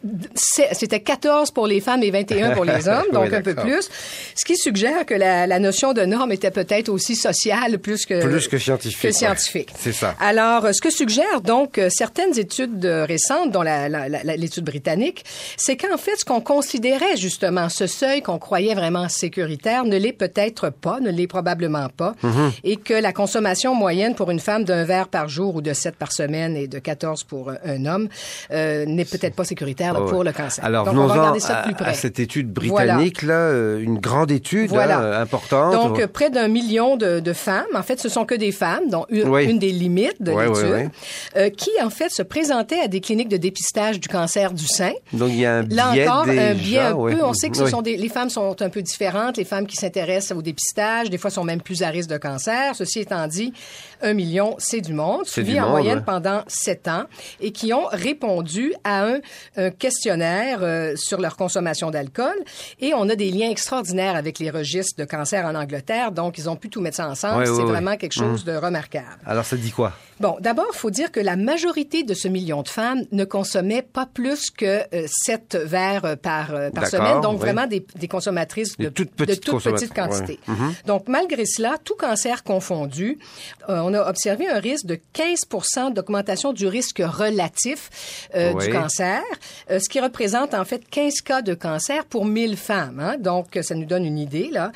14 pour les femmes et 21 pour les hommes, donc un peu plus. Ce qui suggère que la notion de norme était peut-être aussi sociale plus que scientifique. C'est ça. Alors, ce que suggèrent donc certaines études récentes, dont l'étude britannique, c'est qu'en fait, ce qu'on considérait justement, ce seuil qu'on croyait vraiment sécuritaire, ne l'est peut-être pas, ne l'est probablement pas, et que la consommation moyenne pour une femme d'1 verre par jour ou de 7 par semaine et de 14 pour un homme n'est peut-être pas sécuritaire pour le cancer. Alors, donc, on va regarder ça de plus près. À cette étude britannique, là, une grande étude importante. Donc, près d'1 million de femmes, en fait, ce sont que des femmes, dont une des limites de l'étude, qui, en fait, se présentaient à des cliniques de dépistage du cancer du sein. Donc, il y a un biais un biais un peu. On sait que ce sont les femmes sont un peu différentes. Les femmes qui s'intéressent au dépistage, des fois, sont même plus à risque de cancer. Ceci étant dit, 1 million, c'est du monde, suivi en moyenne pendant 7 ans, et qui ont répondu à un questionnaire sur leur consommation d'alcool. Et on a des liens extraordinaires avec les registres de cancer en Angleterre. Donc, ils ont pu tout mettre ça ensemble. C'est vraiment quelque chose de remarquable. Alors, ça dit quoi? Bon, d'abord, il faut dire que la majorité de ce million de femmes ne consommaient pas plus que 7 verres par semaine. Donc, vraiment des consommatrices de toute petite quantité. Donc, malgré cela, tout cancer confondu, on a observé un risque de 15% d'augmentation du risque relatif du cancer ce qui représente en fait 15 cas de cancer pour 1000 femmes. Hein? Donc, ça nous donne une idée, là.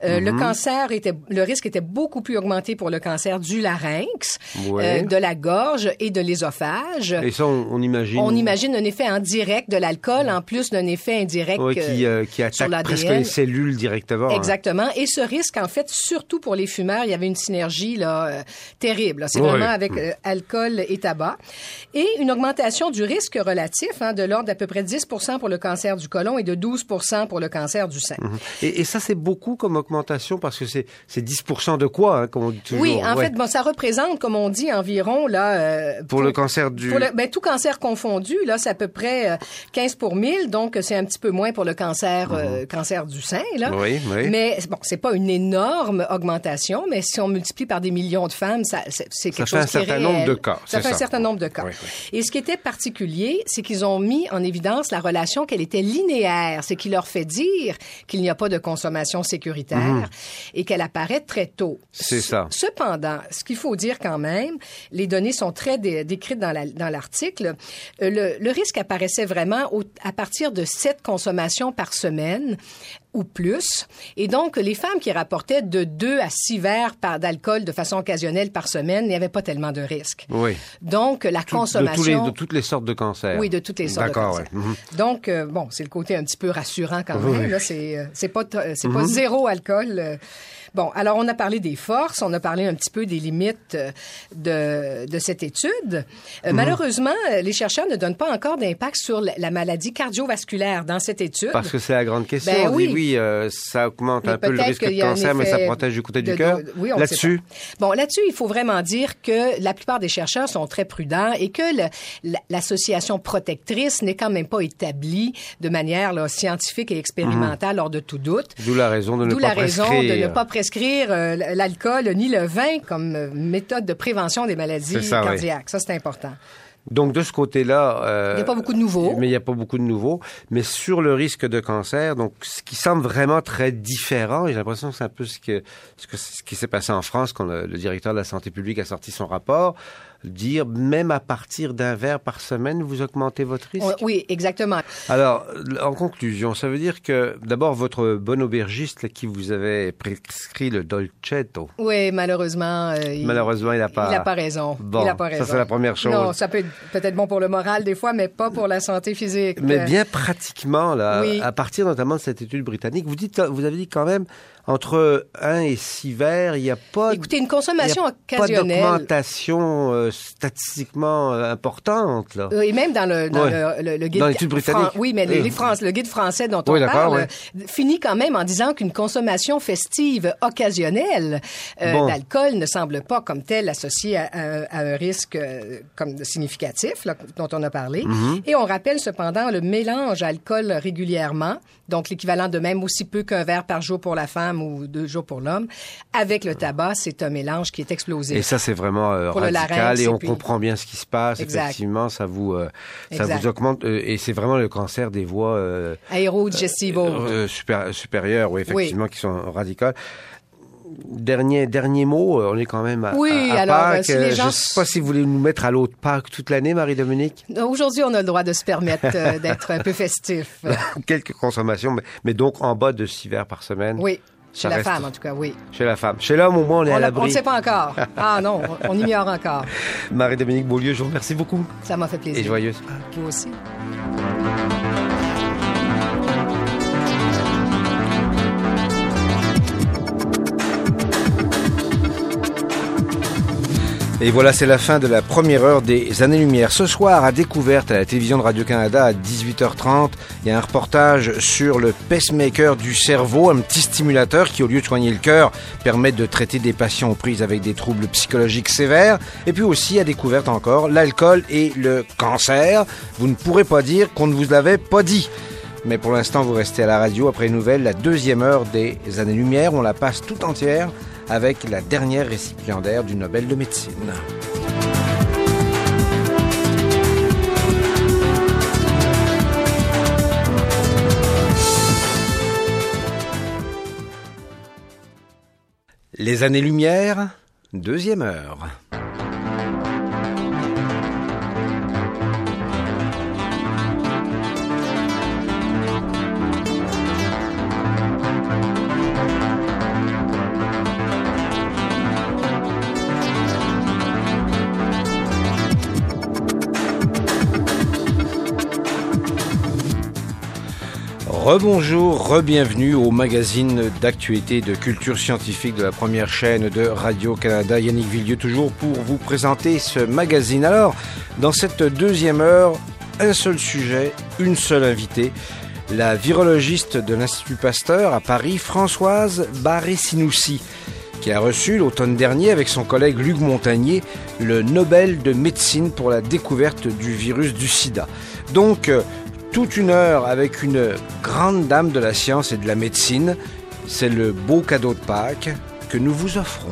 Le risque était beaucoup plus augmenté pour le cancer du larynx, de la gorge et de l'ésophage. Et ça, on imagine... On imagine un effet indirect de l'alcool, en plus d'un effet indirect qui attaque presque les cellules directement. Exactement. Et ce risque, en fait, surtout pour les fumeurs, il y avait une synergie là terrible. Là. C'est vraiment avec alcool et tabac. Et une augmentation du risque relatif de l'ordre d'à peu près 10% pour le cancer du côlon et de 12% pour le cancer du sein. Et ça, c'est beaucoup comme augmentation parce que c'est 10% de quoi, hein, comme on dit toujours. Oui, en fait, ça représente, comme on dit, environ là... pour le cancer du... tout cancer confondu, là, c'est à peu près 15 pour 1000, donc c'est un petit peu moins pour le cancer du sein, là. Oui. Mais bon, c'est pas une énorme augmentation, mais si on multiplie par des millions de femmes, c'est quelque chose qui est réel. Ça fait un certain nombre de cas. Ça fait un certain nombre de cas. Oui. Et ce qui était particulier, c'est qu'ils ont mis en évidence la relation qu'elle était linéaire, c'est qui leur fait dire qu'il n'y a pas de consommation sécuritaire et qu'elle apparaît très tôt. C'est ça. Cependant, ce qu'il faut dire quand même, les données sont très décrites dans l'article. Le risque apparaissait vraiment à partir de 7 consommations par semaine ou plus. Et donc, les femmes qui rapportaient de 2 à 6 verres d'alcool de façon occasionnelle par semaine, il n'y avait pas tellement de risques. Oui. Donc, la consommation... De toutes les sortes de cancers. Oui, de toutes les sortes de cancers. Donc, c'est le côté un petit peu rassurant quand même. Là, c'est pas zéro alcool. Bon, alors on a parlé des forces, on a parlé un petit peu des limites de cette étude. Malheureusement, les chercheurs ne donnent pas encore d'impact sur la maladie cardiovasculaire dans cette étude. Parce que c'est la grande question. Ben oui, ça augmente un peu le risque de cancer, mais ça protège du côté du cœur. Oui, là-dessus? Bon, là-dessus, il faut vraiment dire que la plupart des chercheurs sont très prudents et que l'association protectrice n'est quand même pas établie de manière scientifique et expérimentale hors de tout doute. D'où la raison de ne pas prescrire l'alcool ni le vin comme méthode de prévention des maladies cardiaques. Oui. Ça, c'est important. Donc, de ce côté-là... il n'y a pas beaucoup de nouveaux. Mais il n'y a pas beaucoup de nouveaux. Mais sur le risque de cancer, donc, ce qui semble vraiment très différent, j'ai l'impression que c'est un peu ce qui s'est passé en France quand le directeur de la santé publique a sorti son rapport, dire même à partir d'un verre par semaine, vous augmentez votre risque? Oui, exactement. Alors, en conclusion, ça veut dire que, d'abord, votre bon aubergiste qui vous avait prescrit le Dolcetto. Oui, malheureusement, il n'a pas raison. Bon, il a pas raison. Ça, c'est la première chose. Non, ça peut être peut-être bon pour le moral des fois, mais pas pour la santé physique. Mais bien pratiquement, là, à partir notamment de cette étude britannique, vous avez dit quand même, entre 1 et 6 verres, il n'y a pas... Écoutez, une consommation occasionnelle... pas d'augmentation statistiquement importante, là. Et même dans le guide... Dans l'étude britannique. Oui, mais le guide français dont on parle finit quand même en disant qu'une consommation festive occasionnelle d'alcool ne semble pas comme telle associée à un risque comme significatif, là, dont on a parlé. Et on rappelle cependant le mélange alcool régulièrement, donc l'équivalent de même aussi peu qu'un verre par jour pour la femme ou 2 jours pour l'homme. Avec le tabac, c'est un mélange qui est explosif. Et ça, c'est vraiment radical et on comprend bien ce qui se passe. Exact. Effectivement, ça vous augmente et c'est vraiment le cancer des voies aérodigestives supérieures, effectivement, qui sont radicales. Dernier mot, on est quand même à Pâques. Si les gens... Je ne sais pas si vous voulez nous mettre à l'autre Pâques toute l'année, Marie-Dominique. Aujourd'hui, on a le droit de se permettre d'être un peu festif. Quelques consommations, mais donc en bas de 6 verres par semaine. Oui. Chez la femme, en tout cas, oui. Chez la femme. Chez l'homme, au moins, on est à l'abri. On ne sait pas encore. Ah non, on ignore encore. Marie-Dominique Beaulieu, je vous remercie beaucoup. Ça m'a fait plaisir. Et joyeuse. Vous aussi. Et voilà, c'est la fin de la première heure des Années-Lumière. Ce soir, à Découverte, à la télévision de Radio-Canada, à 18h30, il y a un reportage sur le pacemaker du cerveau, un petit stimulateur qui, au lieu de soigner le cœur, permet de traiter des patients aux prises avec des troubles psychologiques sévères. Et puis aussi, à Découverte encore, l'alcool et le cancer. Vous ne pourrez pas dire qu'on ne vous l'avait pas dit. Mais pour l'instant, vous restez à la radio. Après nouvelle, la deuxième heure des Années-Lumière, on la passe tout entière avec la dernière récipiendaire du Nobel de médecine. Les Années-Lumière, deuxième heure. Rebonjour, re-bienvenue au magazine d'actualité de culture scientifique de la première chaîne de Radio-Canada. Yannick Villieu toujours pour vous présenter ce magazine. Alors, dans cette deuxième heure, un seul sujet, une seule invitée, la virologiste de l'Institut Pasteur à Paris, Françoise Barré-Sinoussi, qui a reçu l'automne dernier avec son collègue Luc Montagnier le Nobel de médecine pour la découverte du virus du sida. Donc, toute une heure avec une grande dame de la science et de la médecine. C'est le beau cadeau de Pâques que nous vous offrons.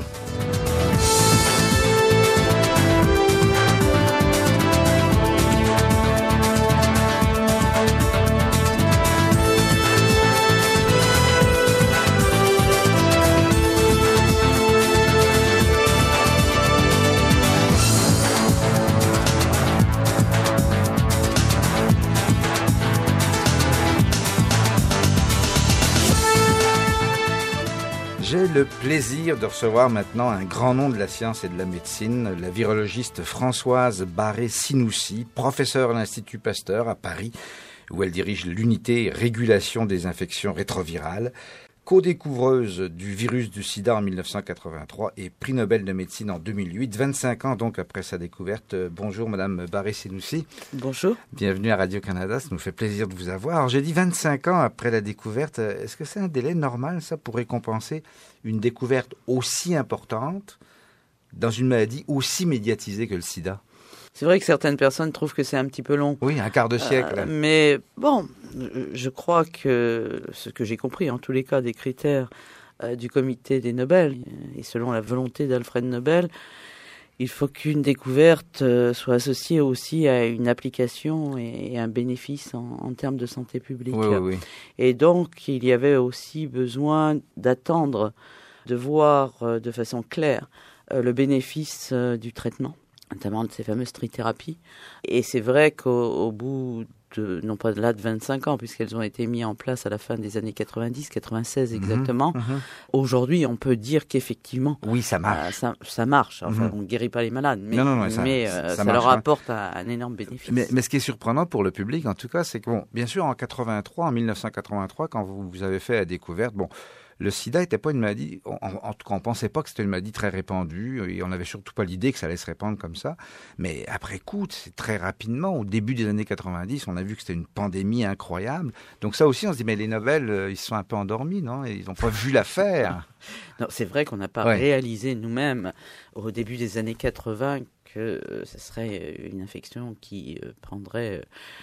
J'ai le plaisir de recevoir maintenant un grand nom de la science et de la médecine, la virologiste Françoise Barré-Sinoussi, professeure à l'Institut Pasteur à Paris, où elle dirige l'unité régulation des infections rétrovirales, co-découvreuse du virus du sida en 1983 et prix Nobel de médecine en 2008, 25 ans donc après sa découverte. Bonjour Madame Barré-Sinoussi. Bonjour. Bienvenue à Radio-Canada, ça nous fait plaisir de vous avoir. Alors j'ai dit 25 ans après la découverte, est-ce que c'est un délai normal ça pour récompenser une découverte aussi importante dans une maladie aussi médiatisée que le sida? C'est vrai que certaines personnes trouvent que c'est un petit peu long. Oui, un quart de siècle. Mais bon, je crois que ce que j'ai compris, en tous les cas, des critères du comité des Nobel, et selon la volonté d'Alfred Nobel, il faut qu'une découverte soit associée aussi à une application et un bénéfice en termes de santé publique. Oui. Et donc, il y avait aussi besoin d'attendre, de voir de façon claire le bénéfice du traitement, notamment de ces fameuses trithérapies. Et c'est vrai qu'au bout de, non pas de 25 ans, puisqu'elles ont été mises en place à la fin des années 90, 96 exactement, aujourd'hui, on peut dire qu'effectivement... Oui, ça marche. Ça marche. Enfin, on ne guérit pas les malades, mais, ça marche, leur apporte un énorme bénéfice. Mais ce qui est surprenant pour le public, en tout cas, c'est que, bon, bien sûr, en 1983, quand vous avez fait la découverte, bon... Le sida n'était pas une maladie, en tout cas on ne pensait pas que c'était une maladie très répandue et on n'avait surtout pas l'idée que ça allait se répandre comme ça. Mais après coup, c'est très rapidement, au début des années 90, on a vu que c'était une pandémie incroyable. Donc ça aussi on se dit, mais les Nobel, ils se sont un peu endormis, non? Et ils n'ont pas vu l'affaire. Non, c'est vrai qu'on n'a pas réalisé nous-mêmes au début des années 80 que ce serait une infection qui prendrait...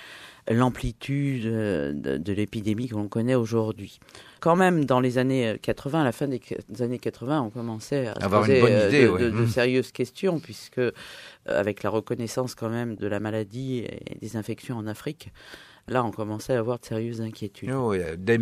l'amplitude de l'épidémie que l'on connaît aujourd'hui. Quand même, dans les années 80, à la fin des années 80, on commençait à se poser de sérieuses questions, puisque avec la reconnaissance quand même de la maladie et des infections en Afrique, là, on commençait à avoir de sérieuses inquiétudes. Oui, dès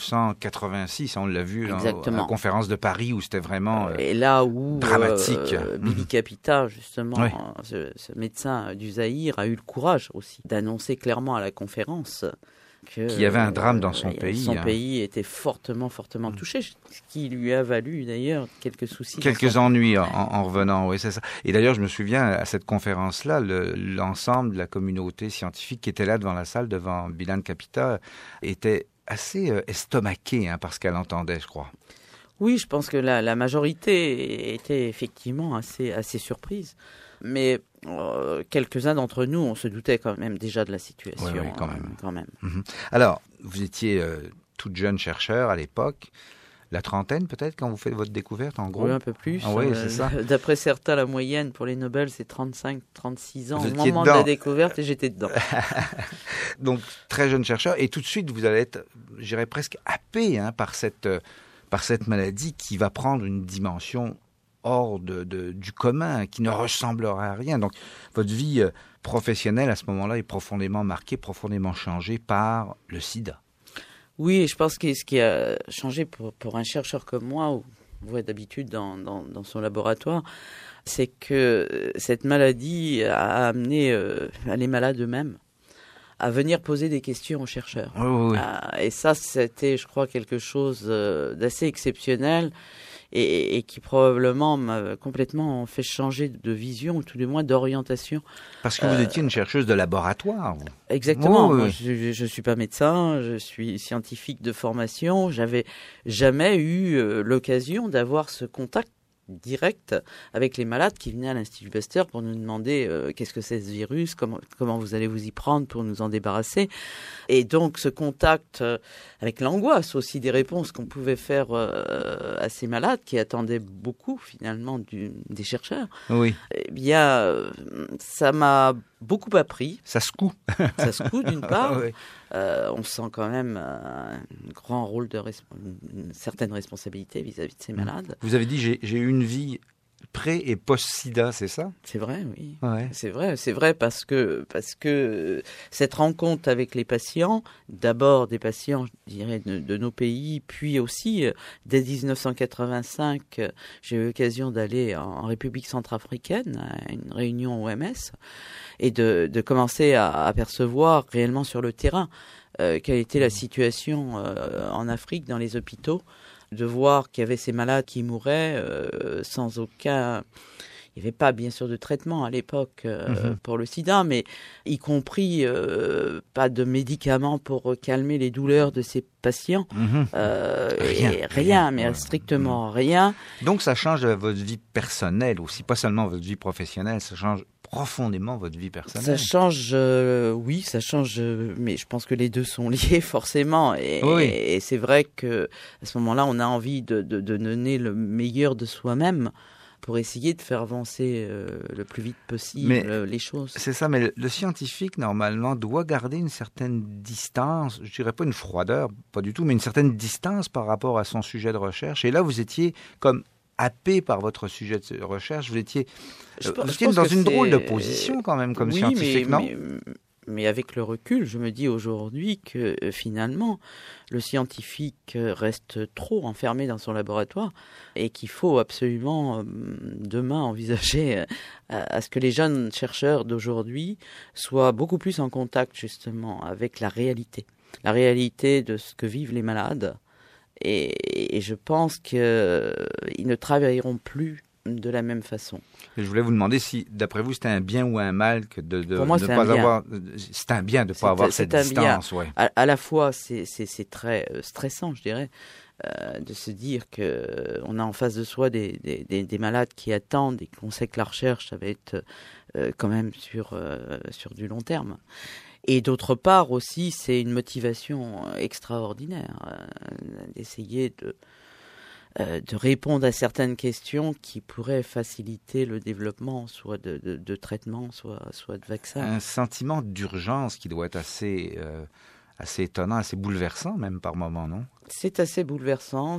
1986, on l'a vu à la conférence de Paris où c'était vraiment et là où dramatique. Billy Capita, justement, ce médecin du Zaïre, a eu le courage aussi d'annoncer clairement à la conférence qu'il y avait un drame dans son pays. Son pays était fortement touché, ce qui lui a valu d'ailleurs quelques soucis. Quelques ennuis en revenant, oui, c'est ça. Et d'ailleurs, je me souviens, à cette conférence-là, l'ensemble de la communauté scientifique qui était là devant la salle, devant Billy Capita, était assez estomaqué par ce qu'elle entendait, je crois. Oui, je pense que la majorité était effectivement assez surprise. Mais quelques-uns d'entre nous, on se doutait quand même déjà de la situation. Oui, quand même. Alors, vous étiez toute jeune chercheur à l'époque, la trentaine peut-être quand vous faites votre découverte en gros? Oui, un peu plus. Oui, c'est ça. D'après certains, la moyenne pour les Nobel, c'est 35-36 ans au moment de la découverte et j'étais dedans. Donc, très jeune chercheur et tout de suite, vous allez être, je dirais, presque happé par cette maladie qui va prendre une dimension hors du commun, qui ne ressemblera à rien. Donc, votre vie professionnelle, à ce moment-là, est profondément marquée, profondément changée par le sida. Oui, je pense que ce qui a changé pour un chercheur comme moi, ou d'habitude dans son laboratoire, c'est que cette maladie a amené les malades eux-mêmes à venir poser des questions aux chercheurs. Oui. Et ça, c'était, je crois, quelque chose d'assez exceptionnel et qui probablement m'a complètement fait changer de vision, ou tout du moins d'orientation. Parce que vous étiez une chercheuse de laboratoire. Vous. Exactement. Oh, moi, je suis pas médecin, je suis scientifique de formation. J'avais jamais eu l'occasion d'avoir ce contact direct avec les malades qui venaient à l'Institut Pasteur pour nous demander qu'est-ce que c'est ce virus, comment vous allez vous y prendre pour nous en débarrasser. Et donc ce contact avec l'angoisse aussi des réponses qu'on pouvait faire à ces malades qui attendaient beaucoup finalement des chercheurs. Oui. Eh bien, ça m'a beaucoup appris. Ça secoue. Ça secoue d'une part. Oui. On sent quand même un grand rôle une certaine responsabilité vis-à-vis de ces malades. Vous avez dit j'ai eu une vie pré et post-sida, c'est ça? C'est vrai, oui. Ouais. C'est vrai parce que cette rencontre avec les patients, d'abord des patients, je dirais, de nos pays, puis aussi dès 1985, j'ai eu l'occasion d'aller en République centrafricaine à une réunion OMS et de commencer à apercevoir réellement sur le terrain quelle était la situation en Afrique dans les hôpitaux, de voir qu'il y avait ces malades qui mouraient sans aucun... Il n'y avait pas, bien sûr, de traitement à l'époque pour le sida, mais y compris pas de médicaments pour calmer les douleurs de ces patients. Rien, mais strictement rien. Donc ça change votre vie personnelle aussi, pas seulement votre vie professionnelle, ça change profondément votre vie personnelle. Ça change, oui, ça change, mais je pense que les deux sont liés forcément. Et c'est vrai que à ce moment-là, on a envie de donner le meilleur de soi-même pour essayer de faire avancer le plus vite possible les choses. C'est ça, mais le scientifique, normalement, doit garder une certaine distance, je dirais pas une froideur, pas du tout, mais une certaine distance par rapport à son sujet de recherche. Et là, vous étiez comme happé par votre sujet de recherche, vous étiez dans une drôle de position quand même comme scientifique, non? Mais avec le recul, je me dis aujourd'hui que finalement, le scientifique reste trop enfermé dans son laboratoire et qu'il faut absolument demain envisager à ce que les jeunes chercheurs d'aujourd'hui soient beaucoup plus en contact justement avec la réalité de ce que vivent les malades. Et je pense qu'ils ne travailleront plus de la même façon. Et je voulais vous demander si, d'après vous, c'était un bien ou un mal que Pour moi, de ne pas avoir... C'est un bien de ne pas avoir cette distance. Ouais. À la fois, c'est très stressant, je dirais, de se dire qu'on a en face de soi des malades qui attendent et qu'on sait que la recherche, ça va être quand même sur du long terme. Et d'autre part aussi, c'est une motivation extraordinaire d'essayer de répondre à certaines questions qui pourraient faciliter le développement soit de traitements, soit de vaccins. Un sentiment d'urgence qui doit être assez étonnant, assez bouleversant même par moments, non? C'est assez bouleversant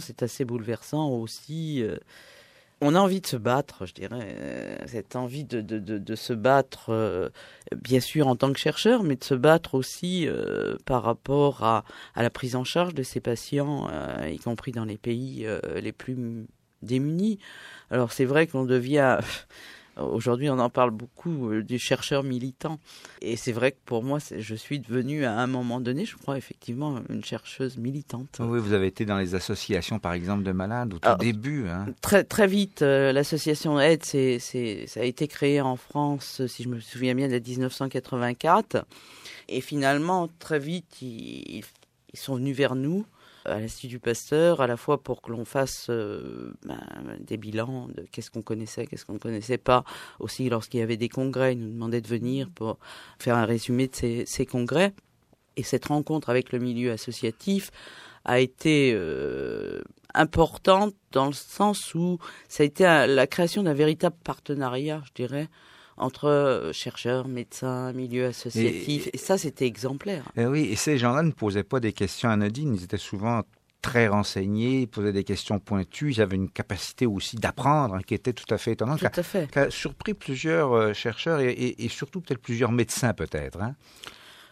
aussi. On a envie de se battre, je dirais, cette envie de se battre, bien sûr en tant que chercheur, mais de se battre aussi par rapport à la prise en charge de ces patients, y compris dans les pays les plus démunis. Alors c'est vrai qu'on devient... Aujourd'hui, on en parle beaucoup du chercheur militant. Et c'est vrai que pour moi, je suis devenue à un moment donné, je crois, effectivement, une chercheuse militante. Oui, vous avez été dans les associations, par exemple, de malades au tout début. Hein. Très, très vite, l'association Aide, ça a été créé en France, si je me souviens bien, dès 1984. Et finalement, très vite, ils sont venus vers nous, à l'Institut Pasteur, à la fois pour que l'on fasse des bilans de qu'est-ce qu'on connaissait, qu'est-ce qu'on ne connaissait pas. Aussi, lorsqu'il y avait des congrès, ils nous demandaient de venir pour faire un résumé de ces congrès. Et cette rencontre avec le milieu associatif a été importante dans le sens où ça a été la création d'un véritable partenariat, je dirais, entre chercheurs, médecins, milieu associatif. Et ça, c'était exemplaire. Et oui, et ces gens-là ne posaient pas des questions anodines. Ils étaient souvent très renseignés, ils posaient des questions pointues. Ils avaient une capacité aussi d'apprendre qui était tout à fait étonnante. Tout à fait. Qui a surpris plusieurs chercheurs et surtout peut-être plusieurs médecins, peut-être. Hein?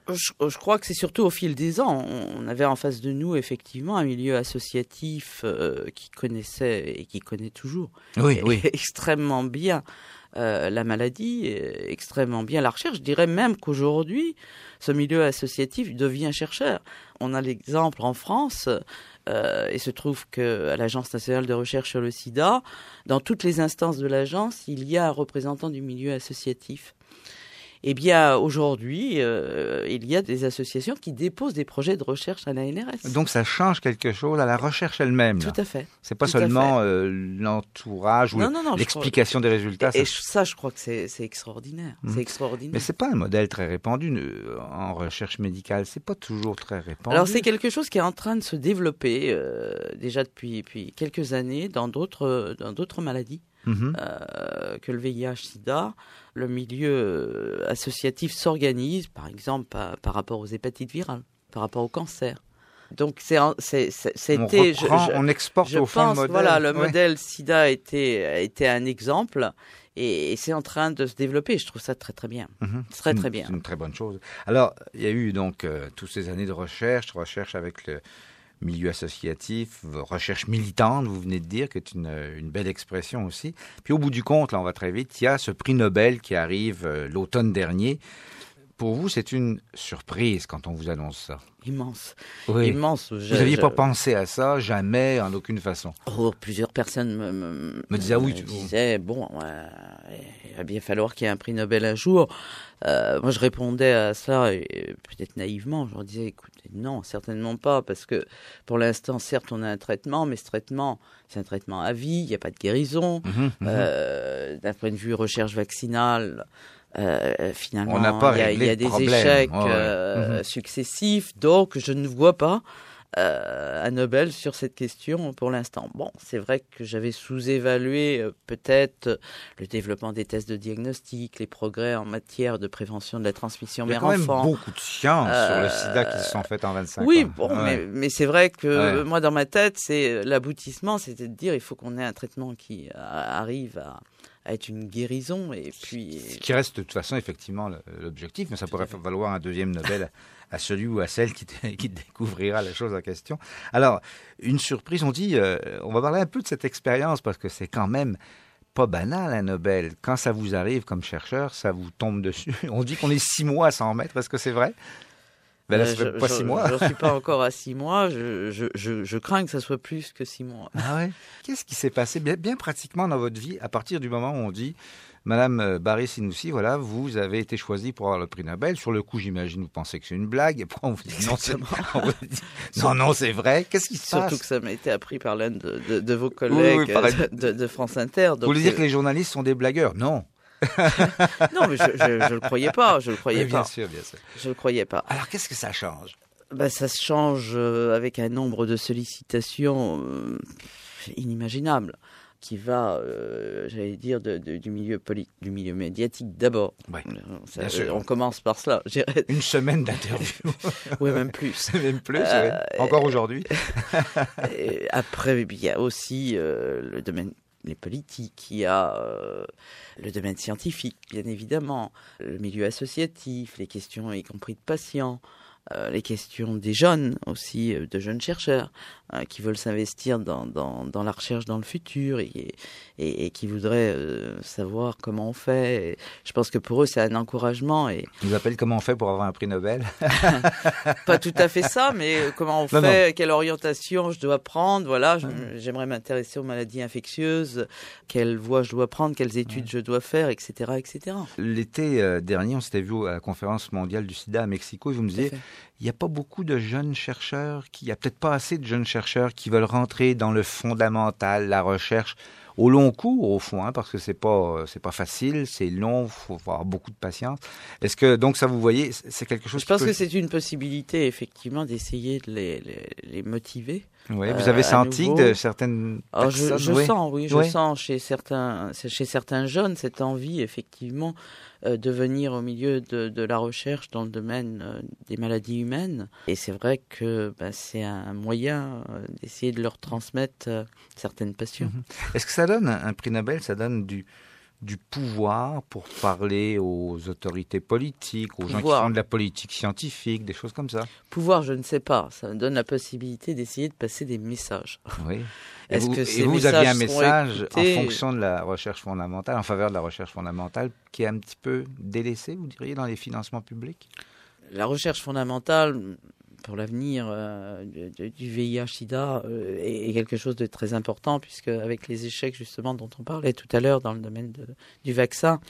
Je crois que c'est surtout au fil des ans. On avait en face de nous effectivement un milieu associatif qui connaissait et qui connaît toujours extrêmement bien la maladie, extrêmement bien la recherche. Je dirais même qu'aujourd'hui, ce milieu associatif devient chercheur. On a l'exemple en France, il se trouve qu'à l'Agence nationale de recherche sur le sida, dans toutes les instances de l'agence, il y a un représentant du milieu associatif. Eh bien, aujourd'hui, il y a des associations qui déposent des projets de recherche à l'ANRS. Donc, ça change quelque chose à la recherche elle-même. Tout à fait. C'est pas seulement l'entourage ou l'explication des résultats. Et ça, je crois que c'est extraordinaire. C'est extraordinaire. Mais c'est pas un modèle très répandu en recherche médicale. C'est pas toujours très répandu. Alors, c'est quelque chose qui est en train de se développer déjà depuis quelques années dans d'autres maladies. Que le VIH-Sida, le milieu associatif s'organise, par exemple, par rapport aux hépatites virales, par rapport au cancer. Donc, on exporte au fond le modèle. Voilà, le modèle SIDA a été un exemple et c'est en train de se développer. Je trouve ça très, très bien. Très, très bien. C'est une très bonne chose. Alors, il y a eu donc toutes ces années de recherche avec le milieu associatif, recherche militante, vous venez de dire, qui est une belle expression aussi. Puis au bout du compte, là on va très vite, il y a ce prix Nobel qui arrive l'automne dernier. Pour vous, c'est une surprise quand on vous annonce ça. Immense. Oui. Immense. Vous n'aviez pas pensé à ça, jamais, en aucune façon. Plusieurs personnes me disaient, bon, il va bien falloir qu'il y ait un prix Nobel un jour. Moi, je répondais à ça, et peut-être naïvement, je leur disais, écoutez, non, certainement pas, parce que pour l'instant, certes, on a un traitement, mais ce traitement, c'est un traitement à vie, il n'y a pas de guérison. D'un point de vue recherche vaccinale, finalement, il y a des échecs successifs, donc je ne vois pas un Nobel sur cette question pour l'instant. Bon, c'est vrai que j'avais sous-évalué peut-être le développement des tests de diagnostic, les progrès en matière de prévention de la transmission mère-enfant. Il y a quand même beaucoup de sciences sur le sida qui se sont faites en 25 ans. Oui, bon, mais c'est vrai que moi, dans ma tête, c'est l'aboutissement, c'était de dire il faut qu'on ait un traitement qui arrive à être une guérison et puis... Ce qui reste de toute façon effectivement l'objectif, mais ça pourrait valoir un deuxième Nobel à celui ou à celle qui découvrira la chose en question. Alors, une surprise, on dit, on va parler un peu de cette expérience parce que c'est quand même pas banal un Nobel. Quand ça vous arrive comme chercheur, ça vous tombe dessus. On dit qu'on est 6 mois à s'en remettre, est-ce que c'est vrai? Ben là, ça fait pas 6 mois. Je ne suis pas encore à 6 mois. Je crains que ça soit plus que 6 mois. Ah ouais? Qu'est-ce qui s'est passé bien pratiquement dans votre vie à partir du moment où on dit Madame Barré-Sinoussi, voilà, vous avez été choisie pour avoir le prix Nobel. Sur le coup, j'imagine, vous pensez que c'est une blague. Et puis on vous dit non, c'est vrai. Qu'est-ce qui se passe? Surtout que ça m'a été appris par l'un de vos collègues de France Inter. Donc vous voulez dire que les journalistes sont des blagueurs? Non. Non, mais je le croyais pas. Je le croyais pas. Bien sûr. Je le croyais pas. Alors, qu'est-ce que ça change? Ça se change avec un nombre de sollicitations inimaginables qui va, j'allais dire, du milieu médiatique d'abord. Ouais, on commence par cela. Une semaine d'interview. Oui, même plus. Même plus, oui. Encore aujourd'hui. Après, il y a aussi le domaine les politiques, il y a le domaine scientifique, bien évidemment, le milieu associatif, les questions y compris de patients, les questions des jeunes aussi, de jeunes chercheurs qui veulent s'investir dans la recherche dans le futur et qui voudraient savoir comment on fait. Et je pense que pour eux, c'est un encouragement. Et... Ils vous appellent comment on fait pour avoir un prix Nobel? Pas tout à fait ça, mais comment on fait, quelle orientation je dois prendre. Voilà, j'aimerais m'intéresser aux maladies infectieuses, quelle voie je dois prendre, quelles études je dois faire, etc. etc. L'été dernier, on s'était vu à la conférence mondiale du sida à Mexico et vous me disiez, il n'y a pas beaucoup de jeunes chercheurs, il n'y a peut-être pas assez de jeunes chercheurs qui veulent rentrer dans le fondamental, la recherche, au long cours, au fond, parce que c'est pas facile, c'est long, il faut avoir beaucoup de patience. Est-ce que, donc, ça, vous voyez, c'est quelque chose Je pense que c'est une possibilité, effectivement, d'essayer de les motiver. Oui, vous avez senti de certaines personnes... Je sens chez certains jeunes cette envie, effectivement, de venir au milieu de la recherche dans le domaine des maladies humaines. Et c'est vrai que c'est un moyen d'essayer de leur transmettre certaines passions. Est-ce que ça donne un prix Nobel, ça donne du pouvoir pour parler aux autorités politiques, aux gens qui font de la politique scientifique, des choses comme ça? Pouvoir, je ne sais pas. Ça me donne la possibilité d'essayer de passer des messages. Oui. Est-ce que vous aviez un message écoutés? en fonction de la recherche fondamentale, en faveur de la recherche fondamentale, qui est un petit peu délaissée, vous diriez, dans les financements publics? La recherche fondamentale pour l'avenir du VIH-Sida est quelque chose de très important, puisque avec les échecs justement dont on parlait tout à l'heure dans le domaine du vaccin,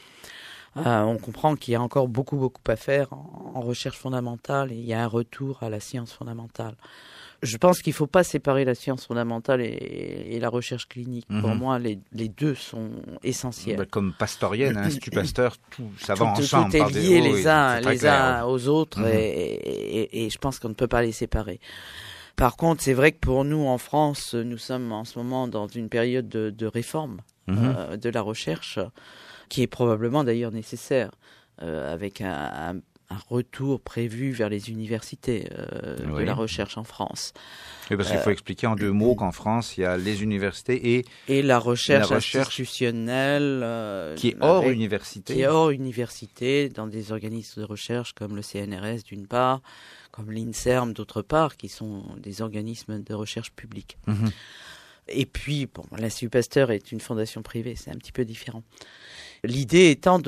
on comprend qu'il y a encore beaucoup à faire en recherche fondamentale, et il y a un retour à la science fondamentale. Je pense qu'il ne faut pas séparer la science fondamentale et la recherche clinique. Pour moi, les deux sont essentiels. Comme Pastorienne, Institut Pasteur, ça va ensemble. Tout est lié les uns aux autres, Mm-hmm. et je pense qu'on ne peut pas les séparer. Par contre, c'est vrai que pour nous, en France, nous sommes en ce moment dans une période de réforme de la recherche, qui est probablement d'ailleurs nécessaire, avec un retour prévu vers les universités de la recherche en France. Oui, parce qu'il faut expliquer en 2 mots qu'en France, il y a les universités et la recherche institutionnelle qui est hors université. Qui est hors université, dans des organismes de recherche comme le CNRS d'une part, comme l'INSERM d'autre part, qui sont des organismes de recherche publics. Et puis, l'Institut Pasteur est une fondation privée, c'est un petit peu différent. L'idée étant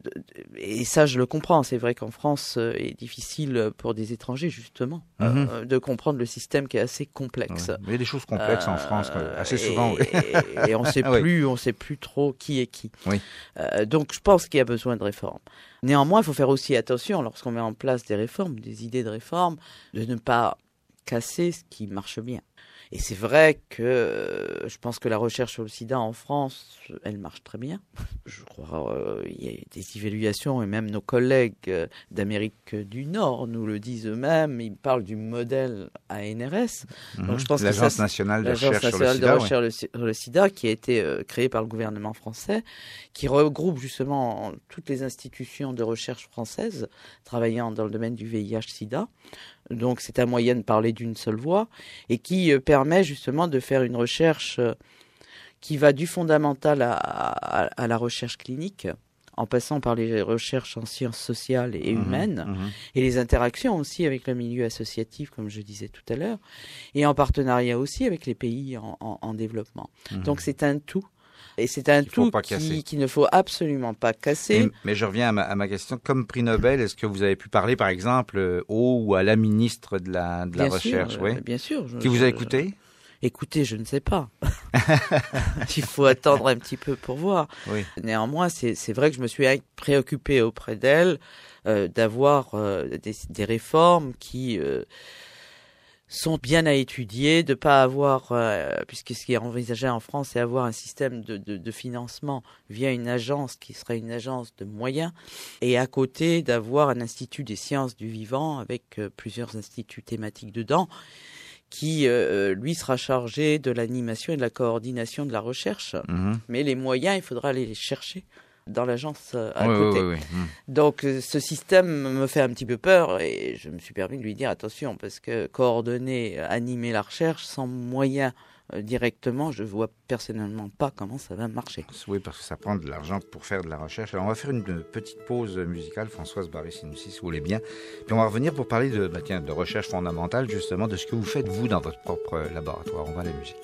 et ça je le comprends, c'est vrai qu'en France, est difficile pour des étrangers justement de comprendre le système qui est assez complexe. Ouais. Il y a des choses complexes en France, assez souvent. Et on sait plus trop qui est qui. Oui. Donc je pense qu'il y a besoin de réformes. Néanmoins, il faut faire aussi attention lorsqu'on met en place des réformes, des idées de réforme, de ne pas casser ce qui marche bien. Et c'est vrai que je pense que la recherche sur le sida en France, elle marche très bien. Je crois il y a des évaluations, et même nos collègues d'Amérique du Nord nous le disent eux-mêmes. Ils parlent du modèle ANRS. Donc je pense l'Agence nationale de recherche sur le sida, qui a été créée par le gouvernement français, qui regroupe justement toutes les institutions de recherche françaises travaillant dans le domaine du VIH-Sida. Donc c'est un moyen de parler d'une seule voix, et qui permet justement de faire une recherche qui va du fondamental à la recherche clinique, en passant par les recherches en sciences sociales et humaines, et les interactions aussi avec le milieu associatif, comme je disais tout à l'heure, et en partenariat aussi avec les pays en développement. Donc c'est un tout. Et c'est un tout qu'il ne faut absolument pas casser. Mais je reviens à ma question. Comme prix Nobel, est-ce que vous avez pu parler, par exemple, au ou à la ministre de la Recherche? Oui. Bien sûr. Qui vous a écouté? Écoutez, je ne sais pas. Il faut attendre un petit peu pour voir. Oui. Néanmoins, c'est vrai que je me suis préoccupé auprès d'elle d'avoir des réformes qui sont bien à étudier, de pas avoir, puisque ce qui est envisagé en France, c'est avoir un système de financement via une agence qui serait une agence de moyens, et à côté d'avoir un institut des sciences du vivant avec plusieurs instituts thématiques dedans, qui, lui, sera chargé de l'animation et de la coordination de la recherche. Mais les moyens, il faudra aller les chercher dans l'agence à côté. Oui. Donc ce système me fait un petit peu peur, et je me suis permis de lui dire attention, parce que coordonner, animer la recherche sans moyens directement, je vois personnellement pas comment ça va marcher. Oui, parce que ça prend de l'argent pour faire de la recherche. Alors on va faire une petite pause musicale, Françoise Barré-Sinoussi, si vous voulez bien. Puis on va revenir pour parler de recherche fondamentale, justement, de ce que vous faites vous dans votre propre laboratoire. On va à la musique.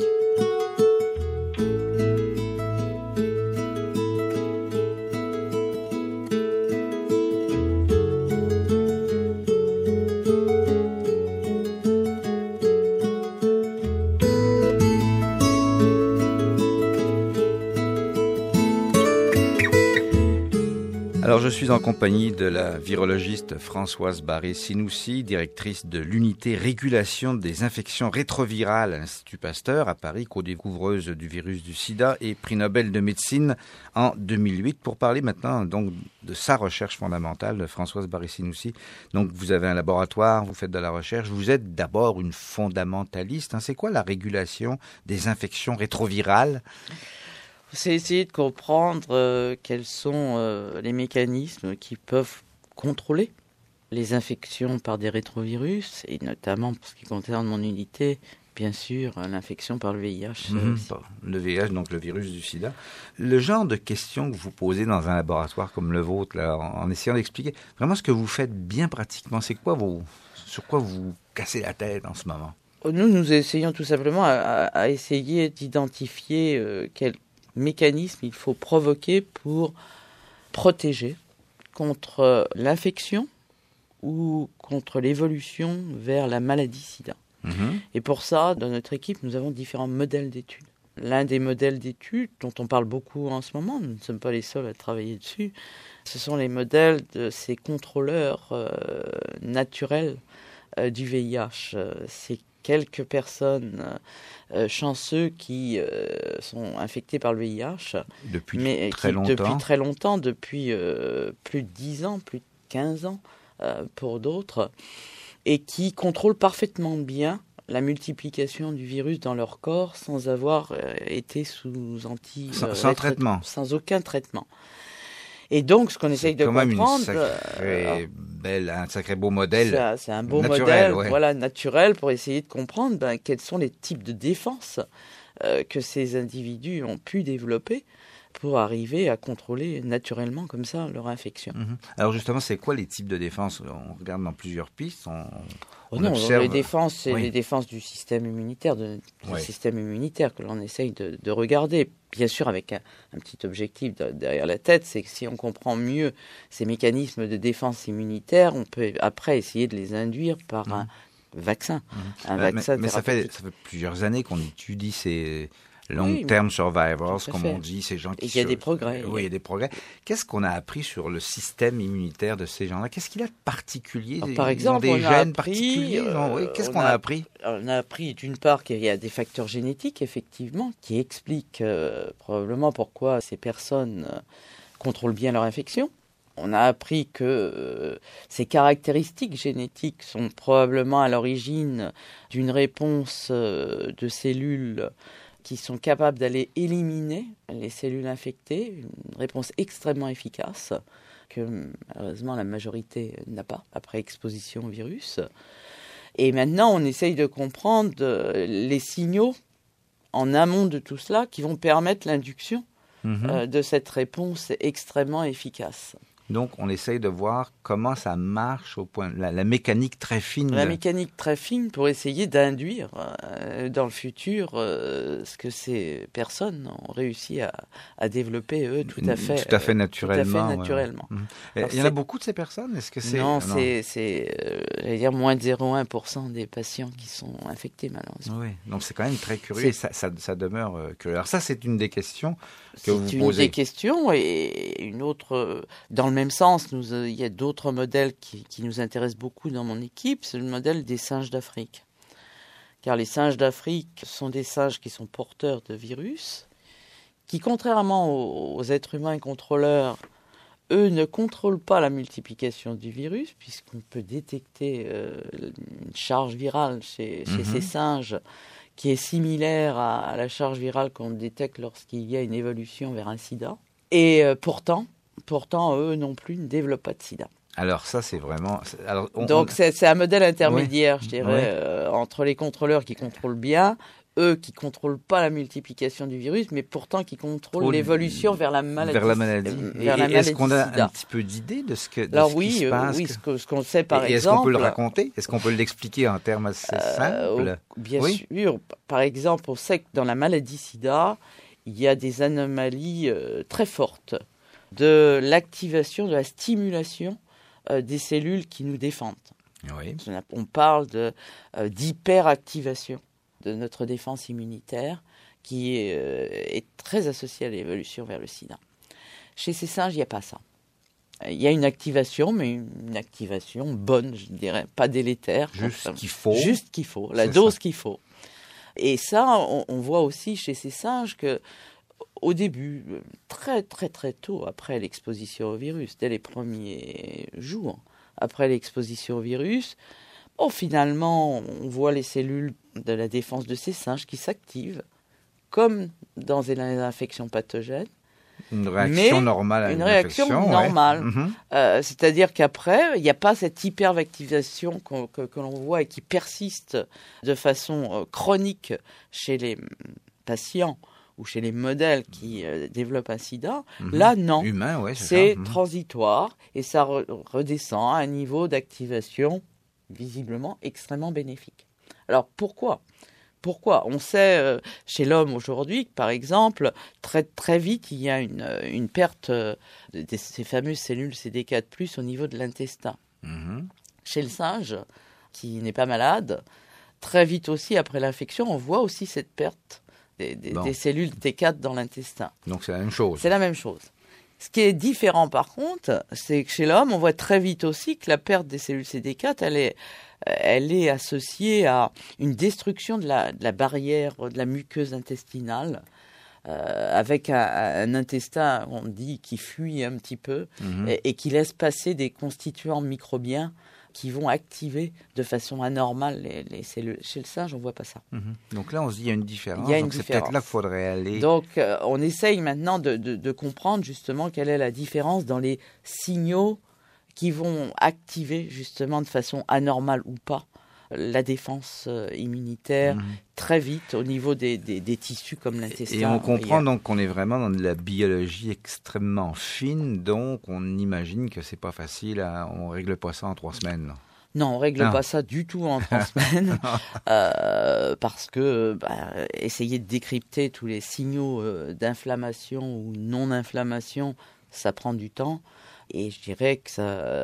Alors, je suis en compagnie de la virologiste Françoise Barré-Sinoussi, directrice de l'unité régulation des infections rétrovirales à l'Institut Pasteur à Paris, co-découvreuse du virus du sida et prix Nobel de médecine en 2008. Pour parler maintenant donc de sa recherche fondamentale, Françoise Barré-Sinoussi. Donc, vous avez un laboratoire, vous faites de la recherche, vous êtes d'abord une fondamentaliste. C'est quoi la régulation des infections rétrovirales ? C'est essayer de comprendre quels sont les mécanismes qui peuvent contrôler les infections par des rétrovirus, et notamment pour ce qui concerne mon unité, bien sûr, l'infection par le VIH. Le VIH, donc le virus du sida. Le genre de questions que vous posez dans un laboratoire comme le vôtre, là, en essayant d'expliquer vraiment ce que vous faites bien pratiquement, c'est quoi sur quoi vous cassez la tête en ce moment? Nous essayons tout simplement à essayer d'identifier quel mécanisme il faut provoquer pour protéger contre l'infection ou contre l'évolution vers la maladie sida. Et pour ça, dans notre équipe, nous avons différents modèles d'études. L'un des modèles d'études dont on parle beaucoup en ce moment, nous ne sommes pas les seuls à travailler dessus, ce sont les modèles de ces contrôleurs naturels du VIH. C'est quelques personnes chanceux qui sont infectées par le VIH. Depuis très longtemps. Depuis plus de 10 ans, plus de 15 ans pour d'autres, et qui contrôlent parfaitement bien la multiplication du virus dans leur corps sans avoir été sous sans traitement. Sans aucun traitement. Et donc, ce qu'on essaye de comprendre... C'est un sacré beau modèle. C'est un beau naturel, modèle naturel pour essayer de comprendre quels sont les types de défense que ces individus ont pu développer pour arriver à contrôler naturellement comme ça leur infection. Alors justement, c'est quoi les types de défense? On regarde dans plusieurs pistes. Les défenses, c'est les défenses du système immunitaire, système immunitaire que l'on essaye de regarder. Bien sûr, avec un petit objectif derrière la tête, c'est que si on comprend mieux ces mécanismes de défense immunitaire, on peut après essayer de les induire par un vaccin. Mais ça fait plusieurs années qu'on étudie ces long-term survivors, comme on dit, ces gens qui... Et il y a des progrès. Oui, il y a des progrès. Qu'est-ce qu'on a appris sur le système immunitaire de ces gens-là? Qu'est-ce qu'il a de particulier? Par exemple, des gènes particuliers? Qu'est-ce qu'on a appris? On a appris d'une part qu'il y a des facteurs génétiques, effectivement, qui expliquent probablement pourquoi ces personnes contrôlent bien leur infection. On a appris que ces caractéristiques génétiques sont probablement à l'origine d'une réponse de cellules qui sont capables d'aller éliminer les cellules infectées, une réponse extrêmement efficace que malheureusement la majorité n'a pas après exposition au virus. Et maintenant, on essaye de comprendre les signaux en amont de tout cela qui vont permettre l'induction de cette réponse extrêmement efficace. Donc, on essaye de voir comment ça marche au point, la mécanique très fine. La mécanique très fine pour essayer d'induire dans le futur ce que ces personnes ont réussi à développer, eux, tout à fait naturellement. Il y en a beaucoup de ces personnes? Est-ce que c'est... Non, c'est j'allais dire, moins de 0,1% des patients qui sont infectés, malheureusement. Oui, donc c'est quand même très curieux. Ça demeure curieux. Alors ça, c'est une des questions que vous posez. C'est une des questions, et une autre... Dans le même sens, il y a d'autres modèles qui nous intéressent beaucoup dans mon équipe. C'est le modèle des singes d'Afrique. Car les singes d'Afrique sont des singes qui sont porteurs de virus, qui, contrairement aux êtres humains contrôleurs, eux ne contrôlent pas la multiplication du virus, puisqu'on peut détecter une charge virale chez ces singes qui est similaire à la charge virale qu'on détecte lorsqu'il y a une évolution vers un sida. Et pourtant, eux non plus ne développent pas de sida. Alors ça, c'est vraiment... Donc c'est un modèle intermédiaire, je dirais, entre les contrôleurs qui contrôlent bien, eux qui ne contrôlent pas la multiplication du virus, mais pourtant qui contrôlent l'évolution vers la maladie. Est-ce qu'on a un petit peu d'idée de ce qui se passe? Oui, ce qu'on sait par exemple... Est-ce qu'on peut le raconter? Est-ce qu'on peut l'expliquer en termes assez simples? Bien sûr. Par exemple, on sait que dans la maladie sida, il y a des anomalies très fortes de l'activation, de la stimulation des cellules qui nous défendent. Oui. On parle d'hyperactivation de notre défense immunitaire qui est très associée à l'évolution vers le sida. Chez ces singes, il n'y a pas ça. Il y a une activation, mais une activation bonne, je dirais, pas délétère. Juste qu'il faut. La dose qu'il faut. Et ça, on voit aussi chez ces singes que au début, très très très tôt après l'exposition au virus, dès les premiers jours après l'exposition au virus, finalement, on voit les cellules de la défense de ces singes qui s'activent, comme dans les infections pathogènes, Une réaction normale à une réaction infection, normale. Ouais. C'est-à-dire qu'après, il n'y a pas cette hyperactivation que l'on voit et qui persiste de façon chronique chez les patients ou chez les modèles qui développent un sida. Là, non. Humain, ouais, c'est transitoire et ça redescend à un niveau d'activation visiblement extrêmement bénéfique. Alors, pourquoi ? On sait chez l'homme aujourd'hui que, par exemple, très vite, il y a une perte de ces fameuses cellules CD4+, au niveau de l'intestin. Chez le singe, qui n'est pas malade, très vite aussi, après l'infection, on voit aussi cette perte des cellules T4 dans l'intestin. Donc c'est la même chose. C'est la même chose. Ce qui est différent, par contre, c'est que chez l'homme, on voit très vite aussi que la perte des cellules CD4, elle est associée à une destruction de la barrière, de la muqueuse intestinale, avec un intestin, on dit, qui fuit un petit peu et qui laisse passer des constituants microbiens qui vont activer de façon anormale les cellules. Chez le singe, on ne voit pas ça. Donc là, on se dit qu'il y a une différence. Donc c'est peut-être là qu'il faudrait aller. Donc, on essaye maintenant de comprendre justement quelle est la différence dans les signaux qui vont activer justement de façon anormale ou pas la défense immunitaire très vite au niveau des tissus comme l'intestin. Et on comprend donc qu'on est vraiment dans de la biologie extrêmement fine, donc on imagine que c'est pas facile, on règle pas ça en 3 semaines. Non, on règle pas ça du tout en 3 semaines, parce que essayer de décrypter tous les signaux d'inflammation ou non-inflammation, ça prend du temps. Et je dirais que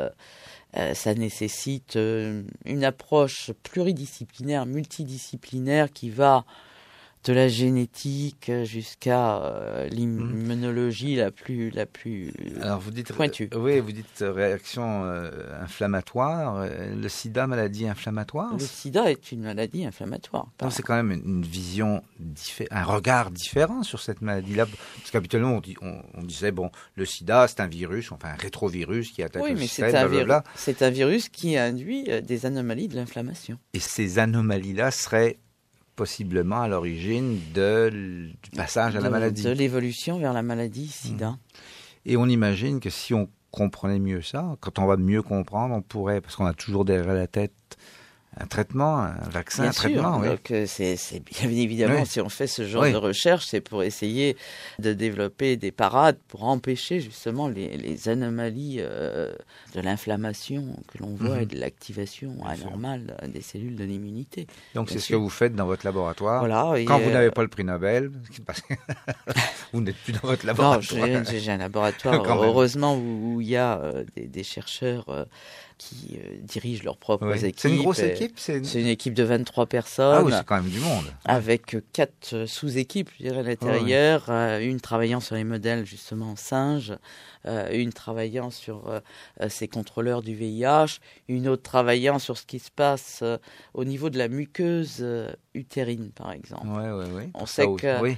ça nécessite une approche pluridisciplinaire, multidisciplinaire qui va de la génétique jusqu'à l'immunologie la plus Alors vous dites pointue. Vous dites réaction inflammatoire. Le sida, maladie inflammatoire. Le sida est une maladie inflammatoire. Non, c'est quand même une vision un regard différent sur cette maladie-là. Parce qu'habituellement on disait le sida c'est un virus, enfin un rétrovirus qui attaque le système. C'est un virus qui induit des anomalies de l'inflammation. Et ces anomalies-là seraient possiblement à l'origine du passage à la maladie. De l'évolution vers la maladie sida. Et on imagine que si on comprenait mieux ça, quand on va mieux comprendre, on pourrait, parce qu'on a toujours derrière la tête un traitement, un vaccin, bien un traitement. Sûr, donc c'est bien évidemment, si on fait ce genre de recherche, c'est pour essayer de développer des parades pour empêcher justement les anomalies de l'inflammation que l'on voit et de l'activation anormale des cellules de l'immunité. Donc c'est ce que vous faites dans votre laboratoire. Voilà, quand vous n'avez pas le prix Nobel, parce que vous n'êtes plus dans votre laboratoire. Non, j'ai un laboratoire, heureusement, où il y a des chercheurs qui dirigent leurs propres équipes. C'est une grosse équipe. C'est une équipe de 23 personnes. Ah oui, c'est quand même du monde. Avec 4 sous-équipes, je dirais, à l'intérieur. Une travaillant sur les modèles, justement, singes. Une travaillant sur ces contrôleurs du VIH. Une autre travaillant sur ce qui se passe au niveau de la muqueuse utérine, par exemple. On sait que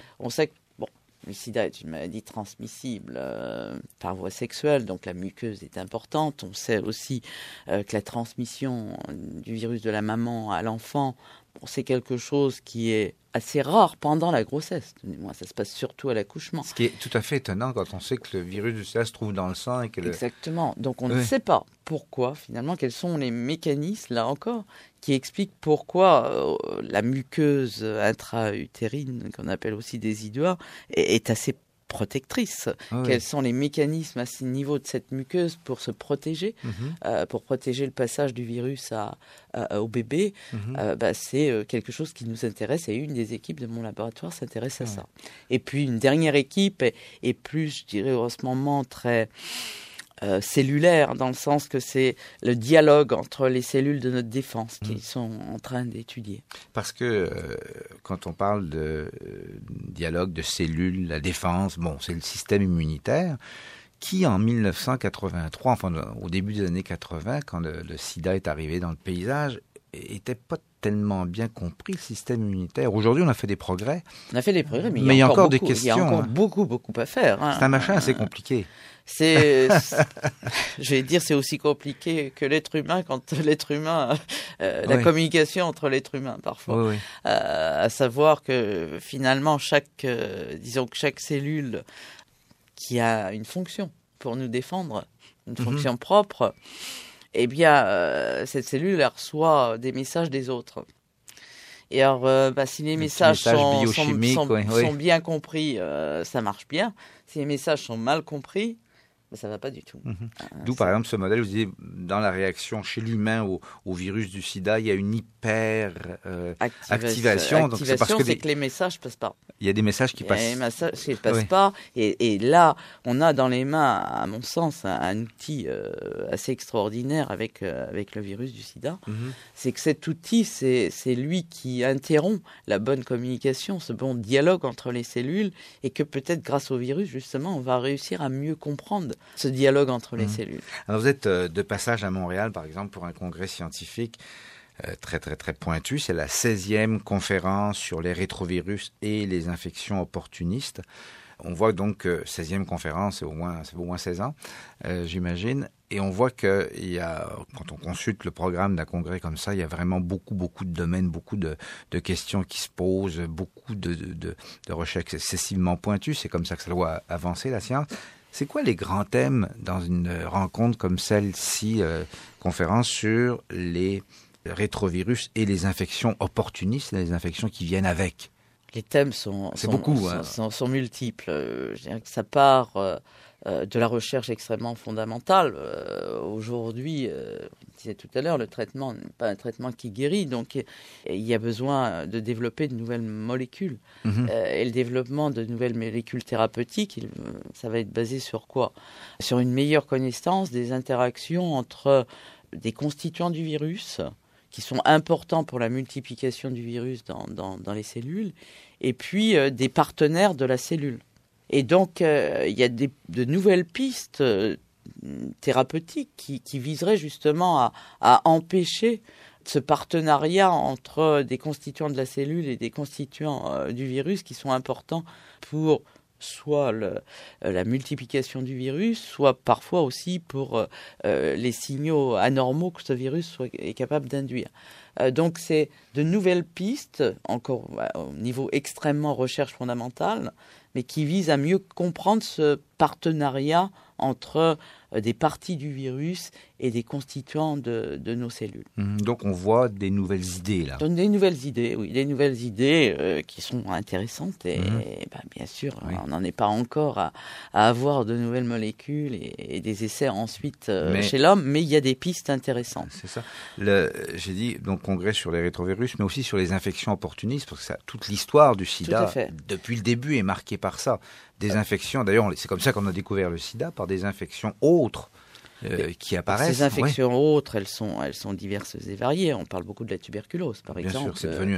le sida est une maladie transmissible par voie sexuelle, donc la muqueuse est importante. On sait aussi que la transmission du virus de la maman à l'enfant, c'est quelque chose qui est assez rare pendant la grossesse. Moi, ça se passe surtout à l'accouchement. Ce qui est tout à fait étonnant quand on sait que le virus du sida se trouve dans le sang. Exactement. Donc on ne sait pas pourquoi, finalement, quels sont les mécanismes, là encore, qui expliquent pourquoi la muqueuse intra-utérine, qu'on appelle aussi désiduaire, est assez protectrice. Quels sont les mécanismes à ce niveau de cette muqueuse pour se protéger, pour protéger le passage du virus au bébé. C'est quelque chose qui nous intéresse et une des équipes de mon laboratoire s'intéresse à ça. Et puis une dernière équipe est plus, je dirais, en ce moment très cellulaire, dans le sens que c'est le dialogue entre les cellules de notre défense qu'ils sont en train d'étudier. Parce que quand on parle de dialogue de cellules, la défense, c'est le système immunitaire qui, en 1983, enfin au début des années 80, quand le sida est arrivé dans le paysage, n'était pas tellement bien compris, le système immunitaire. Aujourd'hui, on a fait des progrès. On a fait des progrès, mais il y a encore des questions. Il y a encore beaucoup à faire. C'est un machin assez compliqué. Je vais dire, c'est aussi compliquque que l'être humain quand l'être humain, la communication entre l'être humain parfois. À savoir que finalement chaque cellule qui a une fonction pour nous défendre, une fonction propre, eh bien, cette cellule elle reçoit des messages des autres. Et alors, si les messages sont bien compris, ça marche bien. Si les messages sont mal compris, ça ne va pas du tout. D'où, par exemple, ce modèle, vous disiez, dans la réaction chez l'humain au virus du sida, il y a une activation. Donc, c'est parce que les messages ne passent pas. Il y a des messages qui passent. Il y a des messages qui ne passent pas. Et là, on a dans les mains, à mon sens, un outil assez extraordinaire avec le virus du sida. C'est que cet outil, c'est lui qui interrompt la bonne communication, ce bon dialogue entre les cellules, et que peut-être grâce au virus, justement, on va réussir à mieux comprendre ce dialogue entre les cellules. Alors vous êtes de passage à Montréal, par exemple, pour un congrès scientifique très, très, très pointu. C'est la 16e conférence sur les rétrovirus et les infections opportunistes. On voit donc que 16e conférence, c'est au moins 16 ans, j'imagine. Et on voit que quand on consulte le programme d'un congrès comme ça, il y a vraiment beaucoup de domaines, beaucoup de questions qui se posent, beaucoup de recherches excessivement pointues. C'est comme ça que ça doit avancer, la science. C'est quoi les grands thèmes dans une rencontre comme celle-ci, conférence sur les rétrovirus et les infections opportunistes, les infections qui viennent avec? Les thèmes sont multiples. Je dirais que ça part de la recherche extrêmement fondamentale. Aujourd'hui, on disait tout à l'heure, le traitement n'est pas un traitement qui guérit, donc il y a besoin de développer de nouvelles molécules. Et le développement de nouvelles molécules thérapeutiques, ça va être basé sur quoi? Sur une meilleure connaissance des interactions entre des constituants du virus, qui sont importants pour la multiplication du virus dans les cellules, et puis des partenaires de la cellule. Et donc, il y a de nouvelles pistes thérapeutiques qui viseraient justement à empêcher ce partenariat entre des constituants de la cellule et des constituants du virus qui sont importants pour soit la multiplication du virus, soit parfois aussi pour les signaux anormaux que ce virus est capable d'induire. Donc c'est de nouvelles pistes, encore au niveau extrêmement recherche fondamentale, mais qui visent à mieux comprendre ce partenariat entre des parties du virus et des constituants de nos cellules. Donc on voit des nouvelles idées là. Des nouvelles idées, oui, des nouvelles idées qui sont intéressantes et bien sûr, on n'en est pas encore à avoir de nouvelles molécules et des essais ensuite chez l'homme, mais il y a des pistes intéressantes. C'est ça. J'ai dit donc congrès sur les rétrovirus, mais aussi sur les infections opportunistes, parce que toute l'histoire du sida depuis le début est marquée par ça. Des infections, d'ailleurs, c'est comme ça qu'on a découvert le sida, par des infections autres qui apparaissent. Ces infections autres, elles sont diverses et variées. On parle beaucoup de la tuberculose, par exemple. Bien sûr, c'est devenu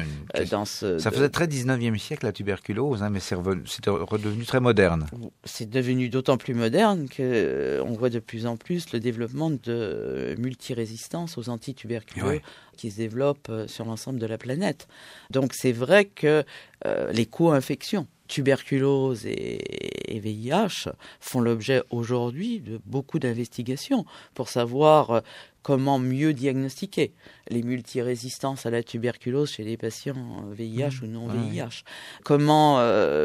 ça faisait très 19e siècle, la tuberculose, mais c'est redevenu très moderne. C'est devenu d'autant plus moderne qu'on voit de plus en plus le développement de multirésistance aux antituberculeux qui se développent sur l'ensemble de la planète. Donc c'est vrai que les co-infections, tuberculose et VIH font l'objet aujourd'hui de beaucoup d'investigations pour savoir comment mieux diagnostiquer les multirésistances à la tuberculose chez les patients VIH ou non VIH. Comment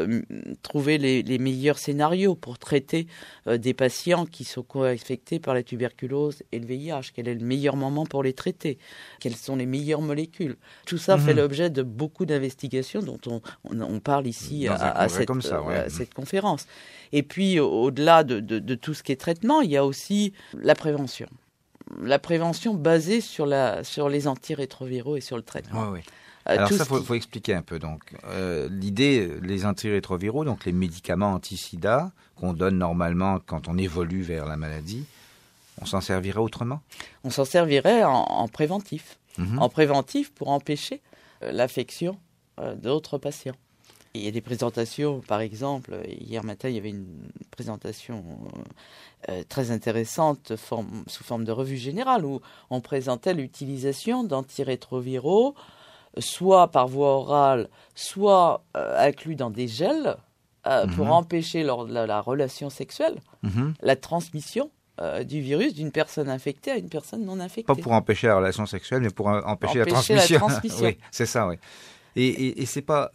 trouver les meilleurs scénarios pour traiter des patients qui sont co-infectés par la tuberculose et le VIH. Quel est le meilleur moment pour les traiter? Quelles sont les meilleures molécules? Tout ça fait l'objet de beaucoup d'investigations dont on parle ici à cette conférence. Et puis, au-delà de tout ce qui est traitement, il y a aussi la prévention. La prévention basée sur les antirétroviraux et sur le traitement. Alors ça, faut expliquer un peu. Donc, l'idée, les antirétroviraux, donc les médicaments anti-sida qu'on donne normalement quand on évolue vers la maladie, on s'en servirait autrement? On s'en servirait en préventif. En préventif pour empêcher l'affection d'autres patients. Il y a des présentations, par exemple, hier matin, il y avait une présentation très intéressante sous forme de revue générale où on présentait l'utilisation d'antirétroviraux, soit par voie orale, soit inclus dans des gels, pour empêcher lors de la relation sexuelle la transmission du virus d'une personne infectée à une personne non infectée. Pas pour empêcher la relation sexuelle, mais pour empêcher la transmission. Oui, c'est ça, oui. Et c'est pas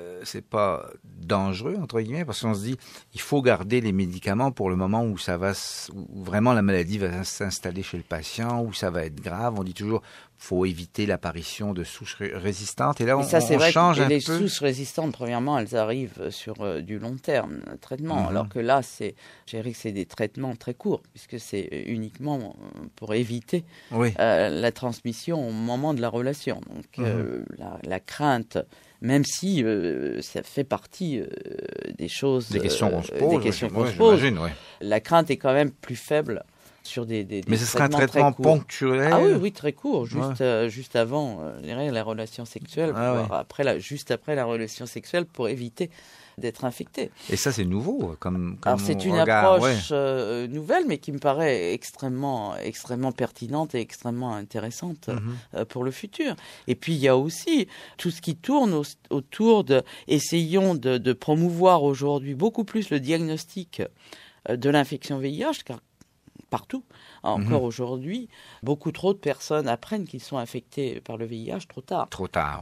dangereux entre guillemets, parce qu'on se dit il faut garder les médicaments pour le moment où où vraiment la maladie va s'installer chez le patient, où ça va être grave. On dit toujours faut éviter l'apparition de souches résistantes. Et là, c'est on vrai change que un les peu. Les souches résistantes, premièrement, elles arrivent sur du long terme traitement, alors que là, je dirais que c'est des traitements très courts, puisque c'est uniquement pour éviter la transmission au moment de la relation. Donc la crainte, même si ça fait partie des choses, des questions qu'on se pose, la crainte est quand même plus faible sur des mais ce serait un traitement ponctuel. Ah oui, très court, juste avant la relation sexuelle, juste après la relation sexuelle, pour éviter d'être infecté. Et ça, c'est nouveau, Alors c'est une approche nouvelle, mais qui me paraît extrêmement pertinente et extrêmement intéressante pour le futur. Et puis il y a aussi tout ce qui tourne autour de, essayons de promouvoir aujourd'hui beaucoup plus le diagnostic de l'infection VIH, car partout. Encore aujourd'hui, beaucoup trop de personnes apprennent qu'ils sont infectés par le VIH trop tard. Trop tard.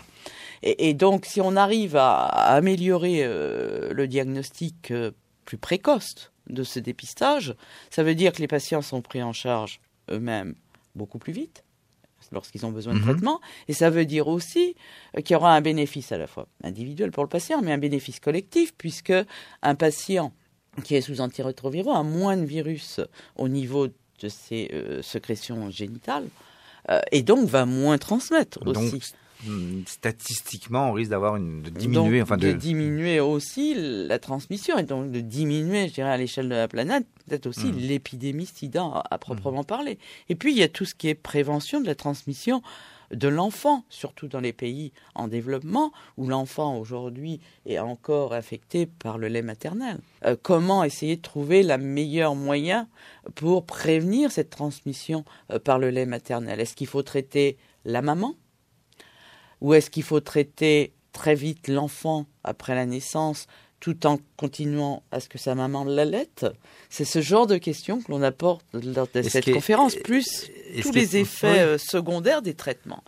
Et donc, si on arrive à améliorer le diagnostic plus précoce de ce dépistage, ça veut dire que les patients sont pris en charge eux-mêmes beaucoup plus vite lorsqu'ils ont besoin de traitement. Et ça veut dire aussi qu'il y aura un bénéfice à la fois individuel pour le patient, mais un bénéfice collectif, puisque un patient qui est sous antirétroviraux a moins de virus au niveau de ses sécrétions génitales et donc va moins transmettre aussi. Donc, statistiquement, on risque de diminuer aussi la transmission et donc de diminuer, je dirais, à l'échelle de la planète, peut-être aussi l'épidémie sida à proprement parler. Et puis, il y a tout ce qui est prévention de la transmission de l'enfant, surtout dans les pays en développement, où l'enfant aujourd'hui est encore infecté par le lait maternel. Comment essayer de trouver le meilleur moyen pour prévenir cette transmission par le lait maternel? Est-ce qu'il faut traiter la maman? Ou est-ce qu'il faut traiter très vite l'enfant après la naissance, tout en continuant à ce que sa maman l'allaite? C'est ce genre de questions que l'on apporte lors de cette conférence, plus tous les effets secondaires des traitements.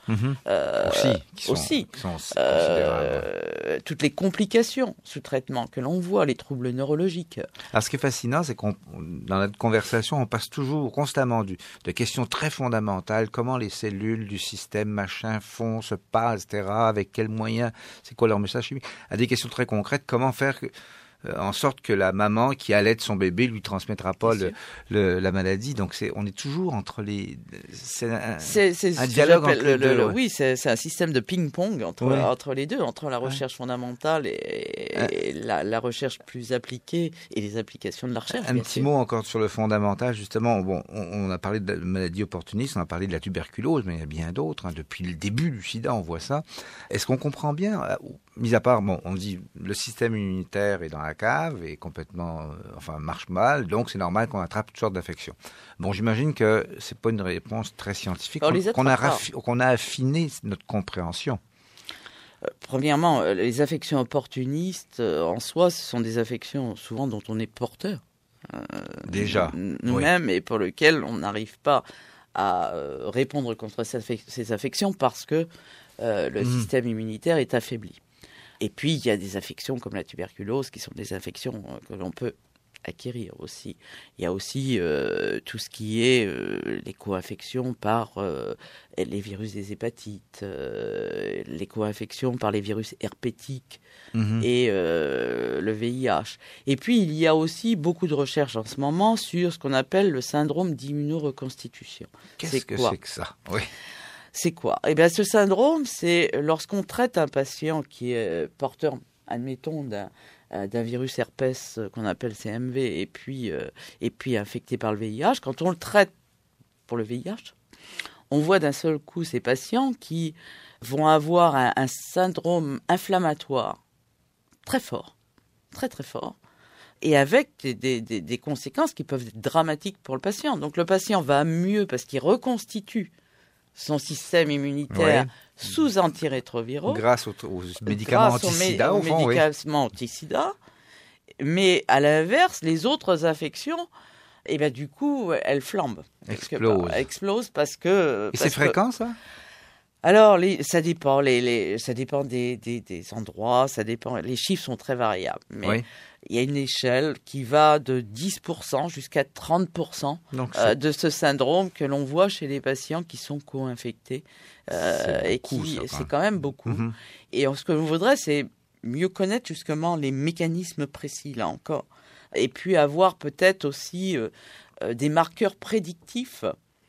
Qui sont toutes les complications sous traitement que l'on voit, les troubles neurologiques. Alors, ce qui est fascinant, c'est qu'on, dans notre conversation, on passe constamment de questions très fondamentales, comment les cellules du système font, se passent, etc., avec quels moyens, c'est quoi leur message chimique, à des questions très concrètes, comment faire en sorte que la maman qui allaite son bébé lui transmettra pas la maladie. Donc on est toujours entre les. C'est un dialogue entre les deux. Oui, c'est un système de ping-pong entre les deux, entre la recherche fondamentale et la recherche plus appliquée et les applications de la recherche. Un petit mot encore sur le fondamental, justement. Bon, on a parlé de la maladie opportuniste, on a parlé de la tuberculose, mais il y a bien d'autres. Depuis le début du sida, on voit ça. Est-ce qu'on comprend bien, mis à part, on dit le système immunitaire est dans la cave et complètement, marche mal, donc c'est normal qu'on attrape toutes sortes d'infections. Bon, j'imagine que c'est pas une réponse très scientifique, qu'on a affiné notre compréhension. Premièrement, les affections opportunistes, en soi, ce sont des affections souvent dont on est porteur. Déjà. Nous-mêmes, et pour lesquelles on n'arrive pas à répondre contre ces affections parce que le système immunitaire est affaibli. Et puis, il y a des affections comme la tuberculose qui sont des affections que l'on peut acquérir aussi. Il y a aussi tout ce qui est les co-infections par les virus des hépatites, les co-infections par les virus herpétiques et le VIH. Et puis, il y a aussi beaucoup de recherches en ce moment sur ce qu'on appelle le syndrome d'immunoreconstitution. Qu'est-ce que c'est que ça? Oui. C'est quoi? Eh bien, ce syndrome, c'est lorsqu'on traite un patient qui est porteur, admettons, d'un virus herpès qu'on appelle CMV et puis infecté par le VIH. Quand on le traite pour le VIH, on voit d'un seul coup ces patients qui vont avoir un syndrome inflammatoire très fort, très très fort, et avec des conséquences qui peuvent être dramatiques pour le patient. Donc le patient va mieux parce qu'il reconstitue son système immunitaire sous antirétroviraux. Grâce aux médicaments anti-sida, au fond, médicaments anti-sida. Mais à l'inverse, les autres infections, du coup, elles flambent. Explosent Explosent parce que... Et c'est fréquent, ça? Alors, ça dépend. Ça dépend des endroits, ça dépend. Les chiffres sont très variables. Mais il y a une échelle qui va de 10% jusqu'à 30% de ce syndrome que l'on voit chez les patients qui sont co-infectés. C'est quand même beaucoup. Mm-hmm. Et ce que l'on voudrait, c'est mieux connaître justement les mécanismes précis, là encore. Et puis avoir peut-être aussi des marqueurs prédictifs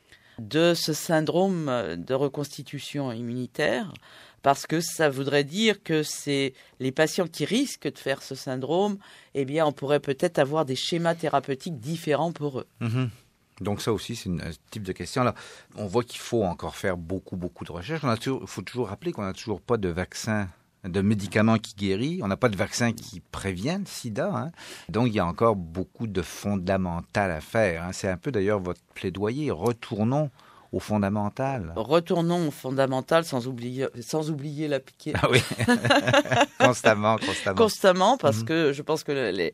de ce syndrome de reconstitution immunitaire, parce que ça voudrait dire que c'est les patients qui risquent de faire ce syndrome, eh bien, on pourrait peut-être avoir des schémas thérapeutiques différents pour eux. Mm-hmm. Donc ça aussi, c'est un type de question. Là, on voit qu'il faut encore faire beaucoup de recherches. Il faut toujours rappeler qu'on n'a toujours pas de vaccin, de médicaments qui guérissent. On n'a pas de vaccin qui prévient le sida. Hein. Donc, il y a encore beaucoup de fondamental à faire. Hein. C'est un peu d'ailleurs votre plaidoyer. Retournons au fondamental. Retournons au fondamental sans oublier la piquée. Ah oui, constamment. Constamment, parce que je pense que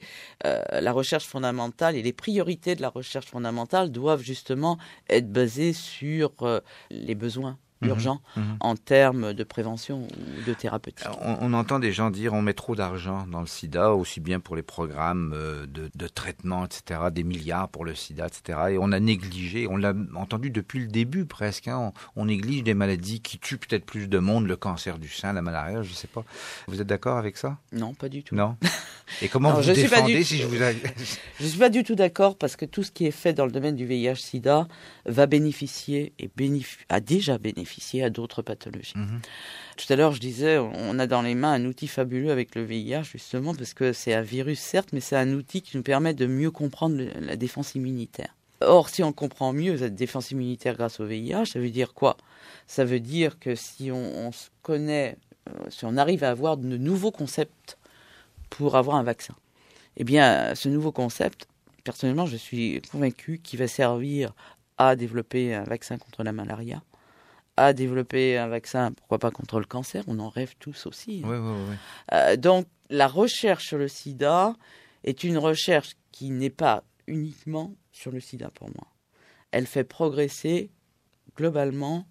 la recherche fondamentale et les priorités de la recherche fondamentale doivent justement être basées sur les besoins urgent en termes de prévention ou de thérapeutique. On entend des gens dire on met trop d'argent dans le sida, aussi bien pour les programmes de traitement, etc., des milliards pour le sida, etc. Et on a négligé, on l'a entendu depuis le début presque, hein, on néglige des maladies qui tuent peut-être plus de monde, le cancer du sein, la malaria, je ne sais pas. Vous êtes d'accord avec ça? Non, pas du tout. Non. Et comment vous défendez si je vous... Je ne suis pas du tout d'accord parce que tout ce qui est fait dans le domaine du VIH-Sida va bénéficier et a déjà bénéficié à d'autres pathologies. Tout à l'heure, je disais, on a dans les mains un outil fabuleux avec le VIH, justement, parce que c'est un virus, certes, mais c'est un outil qui nous permet de mieux comprendre la défense immunitaire. Or, si on comprend mieux cette défense immunitaire grâce au VIH, ça veut dire quoi? Ça veut dire que si on se connaît, si on arrive à avoir de nouveaux concepts pour avoir un vaccin, eh bien, ce nouveau concept, personnellement, je suis convaincu qu'il va servir à développer un vaccin contre la malaria, à développer un vaccin, pourquoi pas contre le cancer, on en rêve tous aussi. Oui. Donc, la recherche sur le sida est une recherche qui n'est pas uniquement sur le sida pour moi. Elle fait progresser globalement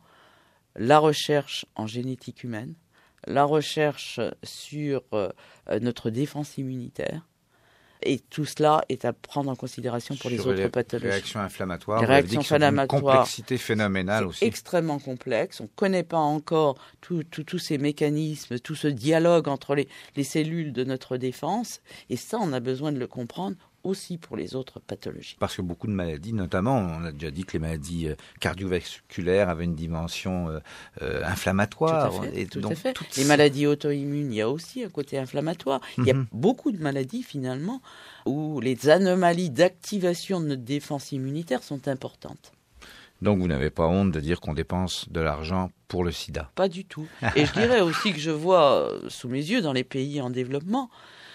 la recherche en génétique humaine, la recherche sur notre défense immunitaire. Et tout cela est à prendre en considération pour les autres pathologies. Les réactions inflammatoires, les réactions inflammatoires, une complexité phénoménale aussi. Extrêmement complexe. On ne connaît pas encore tous ces mécanismes, tout ce dialogue entre les cellules de notre défense. Et ça, on a besoin de le comprendre aussi pour les autres pathologies. Parce que beaucoup de maladies, notamment, on a déjà dit que les maladies cardiovasculaires avaient une dimension inflammatoire. Tout à fait. Les maladies auto-immunes, il y a aussi un côté inflammatoire. Il y a beaucoup de maladies, finalement, où les anomalies d'activation de notre défense immunitaire sont importantes. Donc vous n'avez pas honte de dire qu'on dépense de l'argent pour le sida? Pas du tout. Et je dirais aussi que je vois sous mes yeux dans les pays en développement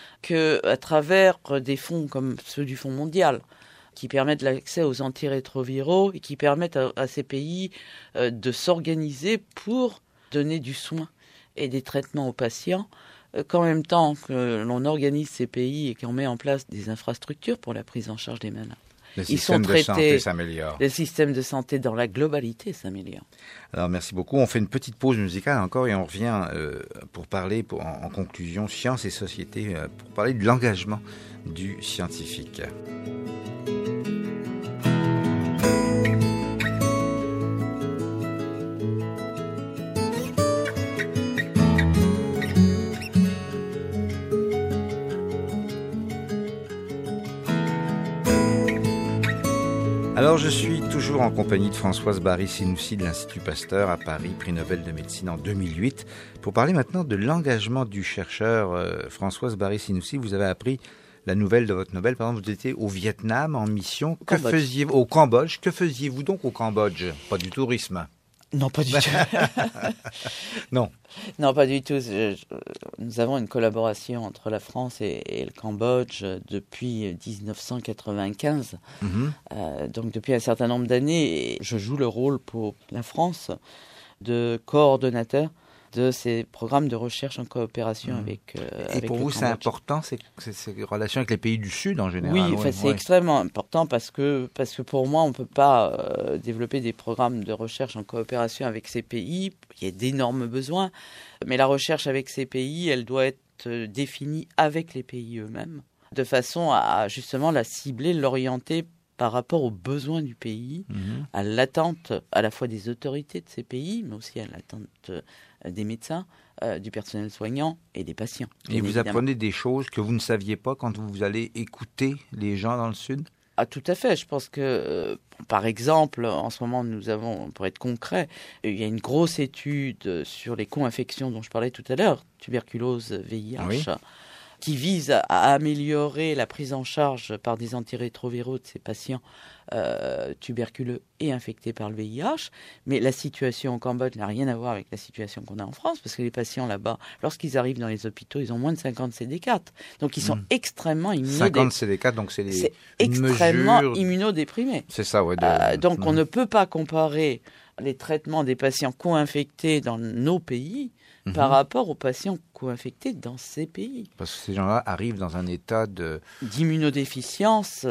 qu'à travers des fonds comme ceux du Fonds mondial, qui permettent l'accès aux antirétroviraux et qui permettent à ces pays de s'organiser pour donner du soin et des traitements aux patients, qu'en même temps que l'on organise ces pays et qu'on met en place des infrastructures pour la prise en charge des malades. Le système de santé s'améliore. Le système de santé dans la globalité s'améliore. Alors merci beaucoup. On fait une petite pause musicale encore et on revient pour parler en conclusion science et société, pour parler de l'engagement du scientifique. Alors, je suis toujours en compagnie de Françoise Barry-Sinoussi de l'Institut Pasteur à Paris, prix Nobel de médecine en 2008, pour parler maintenant de l'engagement du chercheur. Françoise Barry-Sinoussi, vous avez appris la nouvelle de votre Nobel. Par exemple, vous étiez au Vietnam en mission. Au Cambodge. Que faisiez-vous donc au Cambodge? Pas du tourisme. Non, pas du tout. Non. Non, pas du tout. Nous avons une collaboration entre la France et le Cambodge depuis 1995. Donc depuis un certain nombre d'années, je joue le rôle pour la France de coordonnateur de ces programmes de recherche en coopération avec Et pour vous, c'est important, ces relations avec les pays du Sud en général? Oui, c'est extrêmement important parce que pour moi, on ne peut pas développer des programmes de recherche en coopération avec ces pays. Il y a d'énormes besoins, mais la recherche avec ces pays, elle doit être définie avec les pays eux-mêmes, de façon à justement la cibler, l'orienter par rapport aux besoins du pays, à l'attente à la fois des autorités de ces pays, mais aussi à l'attente des médecins, du personnel soignant et des patients. Et vous apprenez des choses que vous ne saviez pas quand vous allez écouter les gens dans le Sud? Ah, tout à fait. Je pense que, par exemple, en ce moment, nous avons, pour être concret, il y a une grosse étude sur les co-infections dont je parlais tout à l'heure, tuberculose, VIH, qui vise à améliorer la prise en charge par des antirétroviraux de ces patients tuberculeux et infectés par le VIH. Mais la situation au Cambodge n'a rien à voir avec la situation qu'on a en France, parce que les patients là-bas, lorsqu'ils arrivent dans les hôpitaux, ils ont moins de 50 CD4. Donc ils sont extrêmement immunodéprimés. 50 CD4, donc c'est extrêmement mesures... immunodéprimés. C'est ça, oui. Donc on ne peut pas comparer les traitements des patients co-infectés dans nos pays par rapport aux patients co-infectés dans ces pays. Parce que ces gens-là arrivent dans un état d'immunodéficience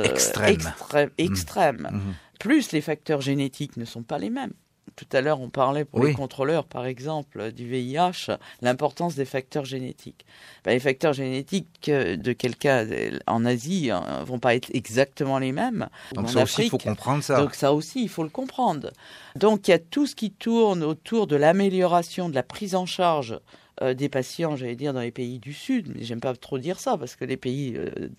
extrême. Plus les facteurs génétiques ne sont pas les mêmes. Tout à l'heure, on parlait pour les contrôleurs, par exemple, du VIH, l'importance des facteurs génétiques. Les facteurs génétiques de quelqu'un en Asie ne vont pas être exactement les mêmes. Donc ça aussi, il faut comprendre ça. Donc ça aussi, il faut le comprendre. Donc il y a tout ce qui tourne autour de l'amélioration de la prise en charge des patients, j'allais dire, dans les pays du Sud, mais j'aime pas trop dire ça, parce que les pays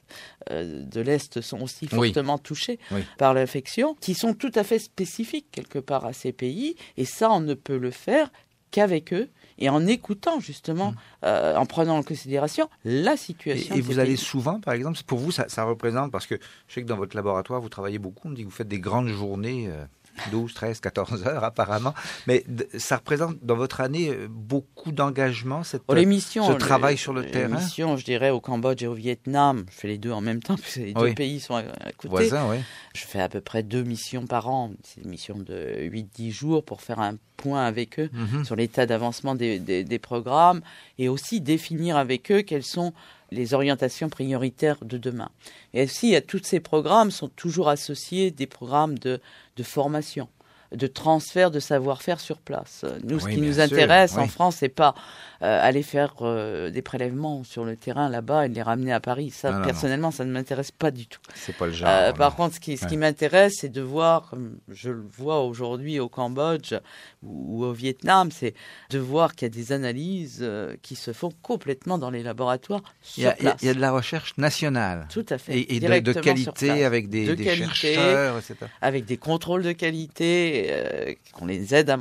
de l'Est sont aussi fortement touchés par l'infection, qui sont tout à fait spécifiques quelque part à ces pays, et ça, on ne peut le faire qu'avec eux, et en écoutant justement, en prenant en considération la situation. Et vous allez souvent, par exemple, pour vous, ça représente, parce que je sais que dans votre laboratoire, vous travaillez beaucoup, on me dit que vous faites des grandes journées... 12, 13, 14 heures apparemment. Mais ça représente dans votre année beaucoup d'engagement, ce travail sur le terrain? Les missions, je dirais, au Cambodge et au Vietnam, je fais les deux en même temps, parce que les deux pays sont à côté. Voisins, je fais à peu près 2 missions par an. C'est des missions de 8-10 jours pour faire un point avec eux sur l'état d'avancement des programmes et aussi définir avec eux quels sont les orientations prioritaires de demain. Et aussi, à tous ces programmes sont toujours associés des programmes de formation, de transfert de savoir-faire sur place. Nous, ce qui nous intéresse en France, c'est pas aller faire des prélèvements sur le terrain là-bas et les ramener à Paris. Ça, personnellement, ça ne m'intéresse pas du tout. C'est pas le genre. Par contre, ce qui m'intéresse, c'est de voir, comme je le vois aujourd'hui au Cambodge ou au Vietnam, c'est de voir qu'il y a des analyses qui se font complètement dans les laboratoires sur place. Il y a de la recherche nationale. Tout à fait. Et de qualité avec des chercheurs, etc. Avec des contrôles de qualité qu'on les aide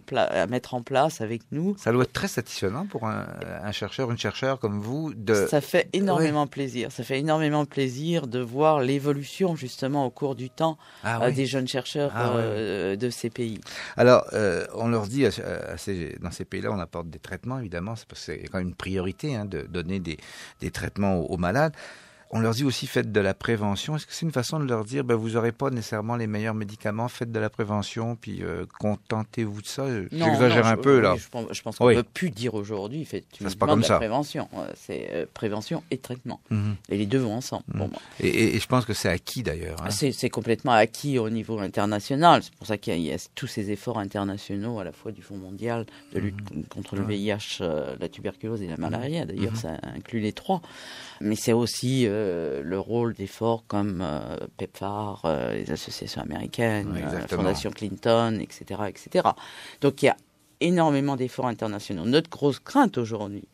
à mettre en place avec nous. Ça doit être très satisfaisant pour un chercheur, une chercheure comme vous. Ça fait énormément plaisir. Ça fait énormément plaisir de voir l'évolution justement au cours du temps des jeunes chercheurs de ces pays. Alors, on leur dit, dans ces pays-là, on apporte des traitements, évidemment, c'est parce que c'est quand même une priorité de donner des traitements aux malades. On leur dit aussi, faites de la prévention. Est-ce que c'est une façon de leur dire, vous n'aurez pas nécessairement les meilleurs médicaments, faites de la prévention, puis contentez-vous de ça? J'exagère un peu, là. Je pense qu'on ne peut plus dire aujourd'hui, faites uniquement de la prévention. C'est prévention et traitement. Et les deux vont ensemble. Et je pense que c'est acquis, d'ailleurs. C'est complètement acquis au niveau international. C'est pour ça qu'il y a tous ces efforts internationaux, à la fois du Fonds mondial de lutte contre le VIH, la tuberculose et la malaria. D'ailleurs, ça inclut les trois. Mais c'est aussi le rôle d'efforts comme PEPFAR, les associations américaines, la Fondation Clinton, etc., etc. Donc il y a énormément d'efforts internationaux. Notre grosse crainte aujourd'hui,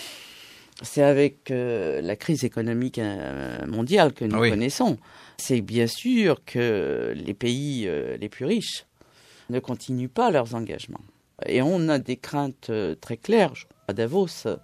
c'est avec la crise économique mondiale que nous connaissons, c'est bien sûr que les pays les plus riches ne continuent pas leurs engagements. Et on a des craintes très claires. À Davos,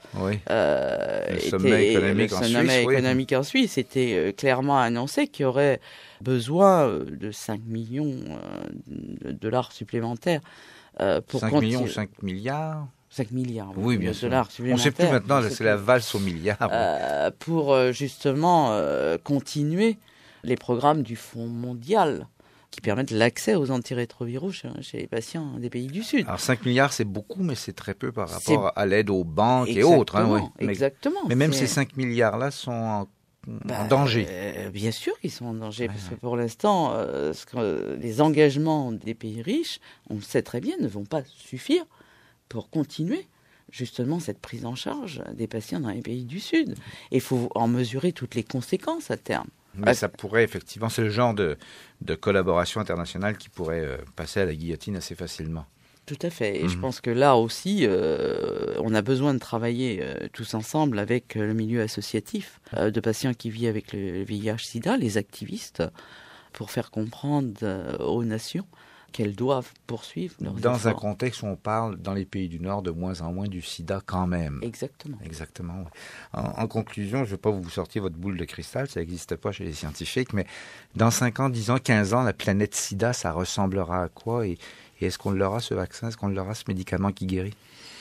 le sommet économique en Suisse était clairement annoncé qu'il y aurait besoin de 5 millions de dollars supplémentaires pour 5 millions, 5 milliards 5 milliards oui, bien de dollars supplémentaires. On ne sait plus maintenant, c'est la valse aux milliards. Pour justement continuer les programmes du Fonds mondial qui permettent l'accès aux antirétroviraux chez les patients des pays du Sud. Alors 5 milliards, c'est beaucoup, mais c'est très peu par rapport à l'aide aux banques et autres. Oui. Exactement. Mais même ces 5 milliards-là sont en danger. Bien sûr qu'ils sont en danger, parce que pour l'instant, les engagements des pays riches, on le sait très bien, ne vont pas suffire pour continuer justement cette prise en charge des patients dans les pays du Sud. Et il faut en mesurer toutes les conséquences à terme. Mais ça pourrait effectivement, c'est le genre de collaboration internationale qui pourrait passer à la guillotine assez facilement. Tout à fait. Et je pense que là aussi, on a besoin de travailler tous ensemble avec le milieu associatif de patients qui vivent avec le VIH-Sida, les activistes, pour faire comprendre aux nations qu'elles doivent poursuivre leurs efforts. Dans un contexte où on parle, dans les pays du Nord, de moins en moins du sida quand même. Exactement. Exactement. En conclusion, je ne veux pas vous sortir votre boule de cristal, ça n'existe pas chez les scientifiques, mais dans 5 ans, 10 ans, 15 ans, la planète sida, ça ressemblera à quoi et est-ce qu'on l'aura ce vaccin, est-ce qu'on l'aura ce médicament qui guérit?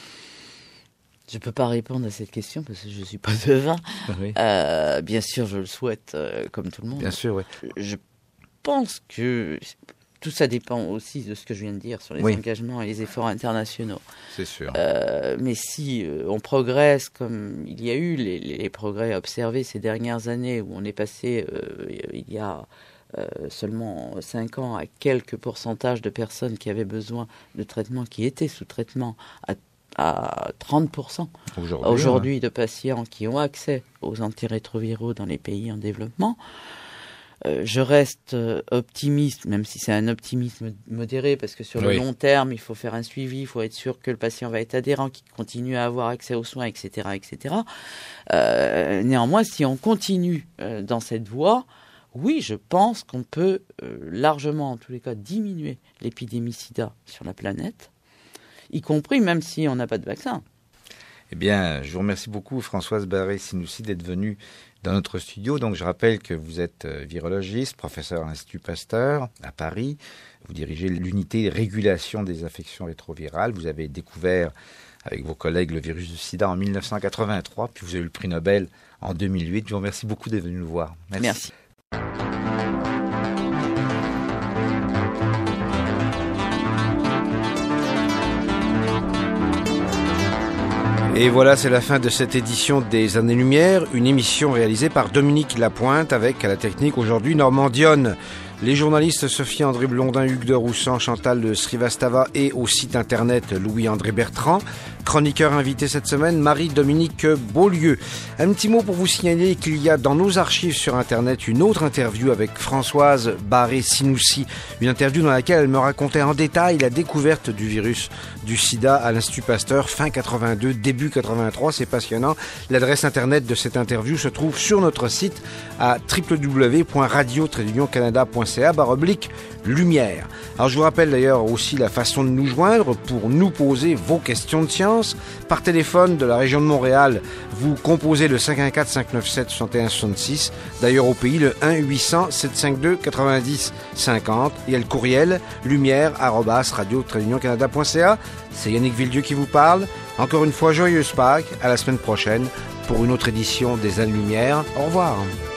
Je ne peux pas répondre à cette question parce que je ne suis pas devin. Oui. Bien sûr, je le souhaite comme tout le monde. Bien sûr, oui. Je pense que tout ça dépend aussi de ce que je viens de dire sur les engagements et les efforts internationaux. C'est sûr. Mais si on progresse comme il y a eu les progrès observés ces dernières années où on est passé il y a seulement 5 ans à quelques pourcentages de personnes qui avaient besoin de traitement, qui étaient sous traitement, à 30% aujourd'hui de patients qui ont accès aux antirétroviraux dans les pays en développement. Je reste optimiste, même si c'est un optimisme modéré, parce que sur le long terme, il faut faire un suivi, il faut être sûr que le patient va être adhérent, qu'il continue à avoir accès aux soins, etc. etc. Néanmoins, si on continue dans cette voie, oui, je pense qu'on peut largement, en tous les cas, diminuer l'épidémie sida sur la planète, y compris même si on n'a pas de vaccin. Eh bien, je vous remercie beaucoup, Françoise Barré-Sinoussi, d'être venue dans notre studio. Donc, je rappelle que vous êtes virologiste, professeur à l'Institut Pasteur à Paris. Vous dirigez l'unité régulation des infections rétrovirales. Vous avez découvert avec vos collègues le virus du sida en 1983, puis vous avez eu le prix Nobel en 2008. Je vous remercie beaucoup d'être venu nous voir. Merci. Et voilà, c'est la fin de cette édition des Années-Lumière, une émission réalisée par Dominique Lapointe avec à la technique aujourd'hui Normand Dionne. Les journalistes Sophie-André Blondin, Hugues de Roussan, Chantal de Srivastava et au site internet Louis-André Bertrand. Chroniqueur invité cette semaine, Marie-Dominique Beaulieu. Un petit mot pour vous signaler qu'il y a dans nos archives sur internet une autre interview avec Françoise Barré-Sinoussi. Une interview dans laquelle elle me racontait en détail la découverte du virus du sida à l'Institut Pasteur fin 82, début 83. C'est passionnant. L'adresse internet de cette interview se trouve sur notre site à www.radio-canada.ca/lumière. Alors je vous rappelle d'ailleurs aussi la façon de nous joindre pour nous poser vos questions de science. Par téléphone de la région de Montréal, vous composez le 514-597-6166. D'ailleurs au pays, le 1-800-752-90-50. Il y a le courriel lumière@radio-canada.ca. C'est Yannick Villedieu qui vous parle. Encore une fois, joyeuse Pâques. À la semaine prochaine pour une autre édition des Années-Lumière. Au revoir.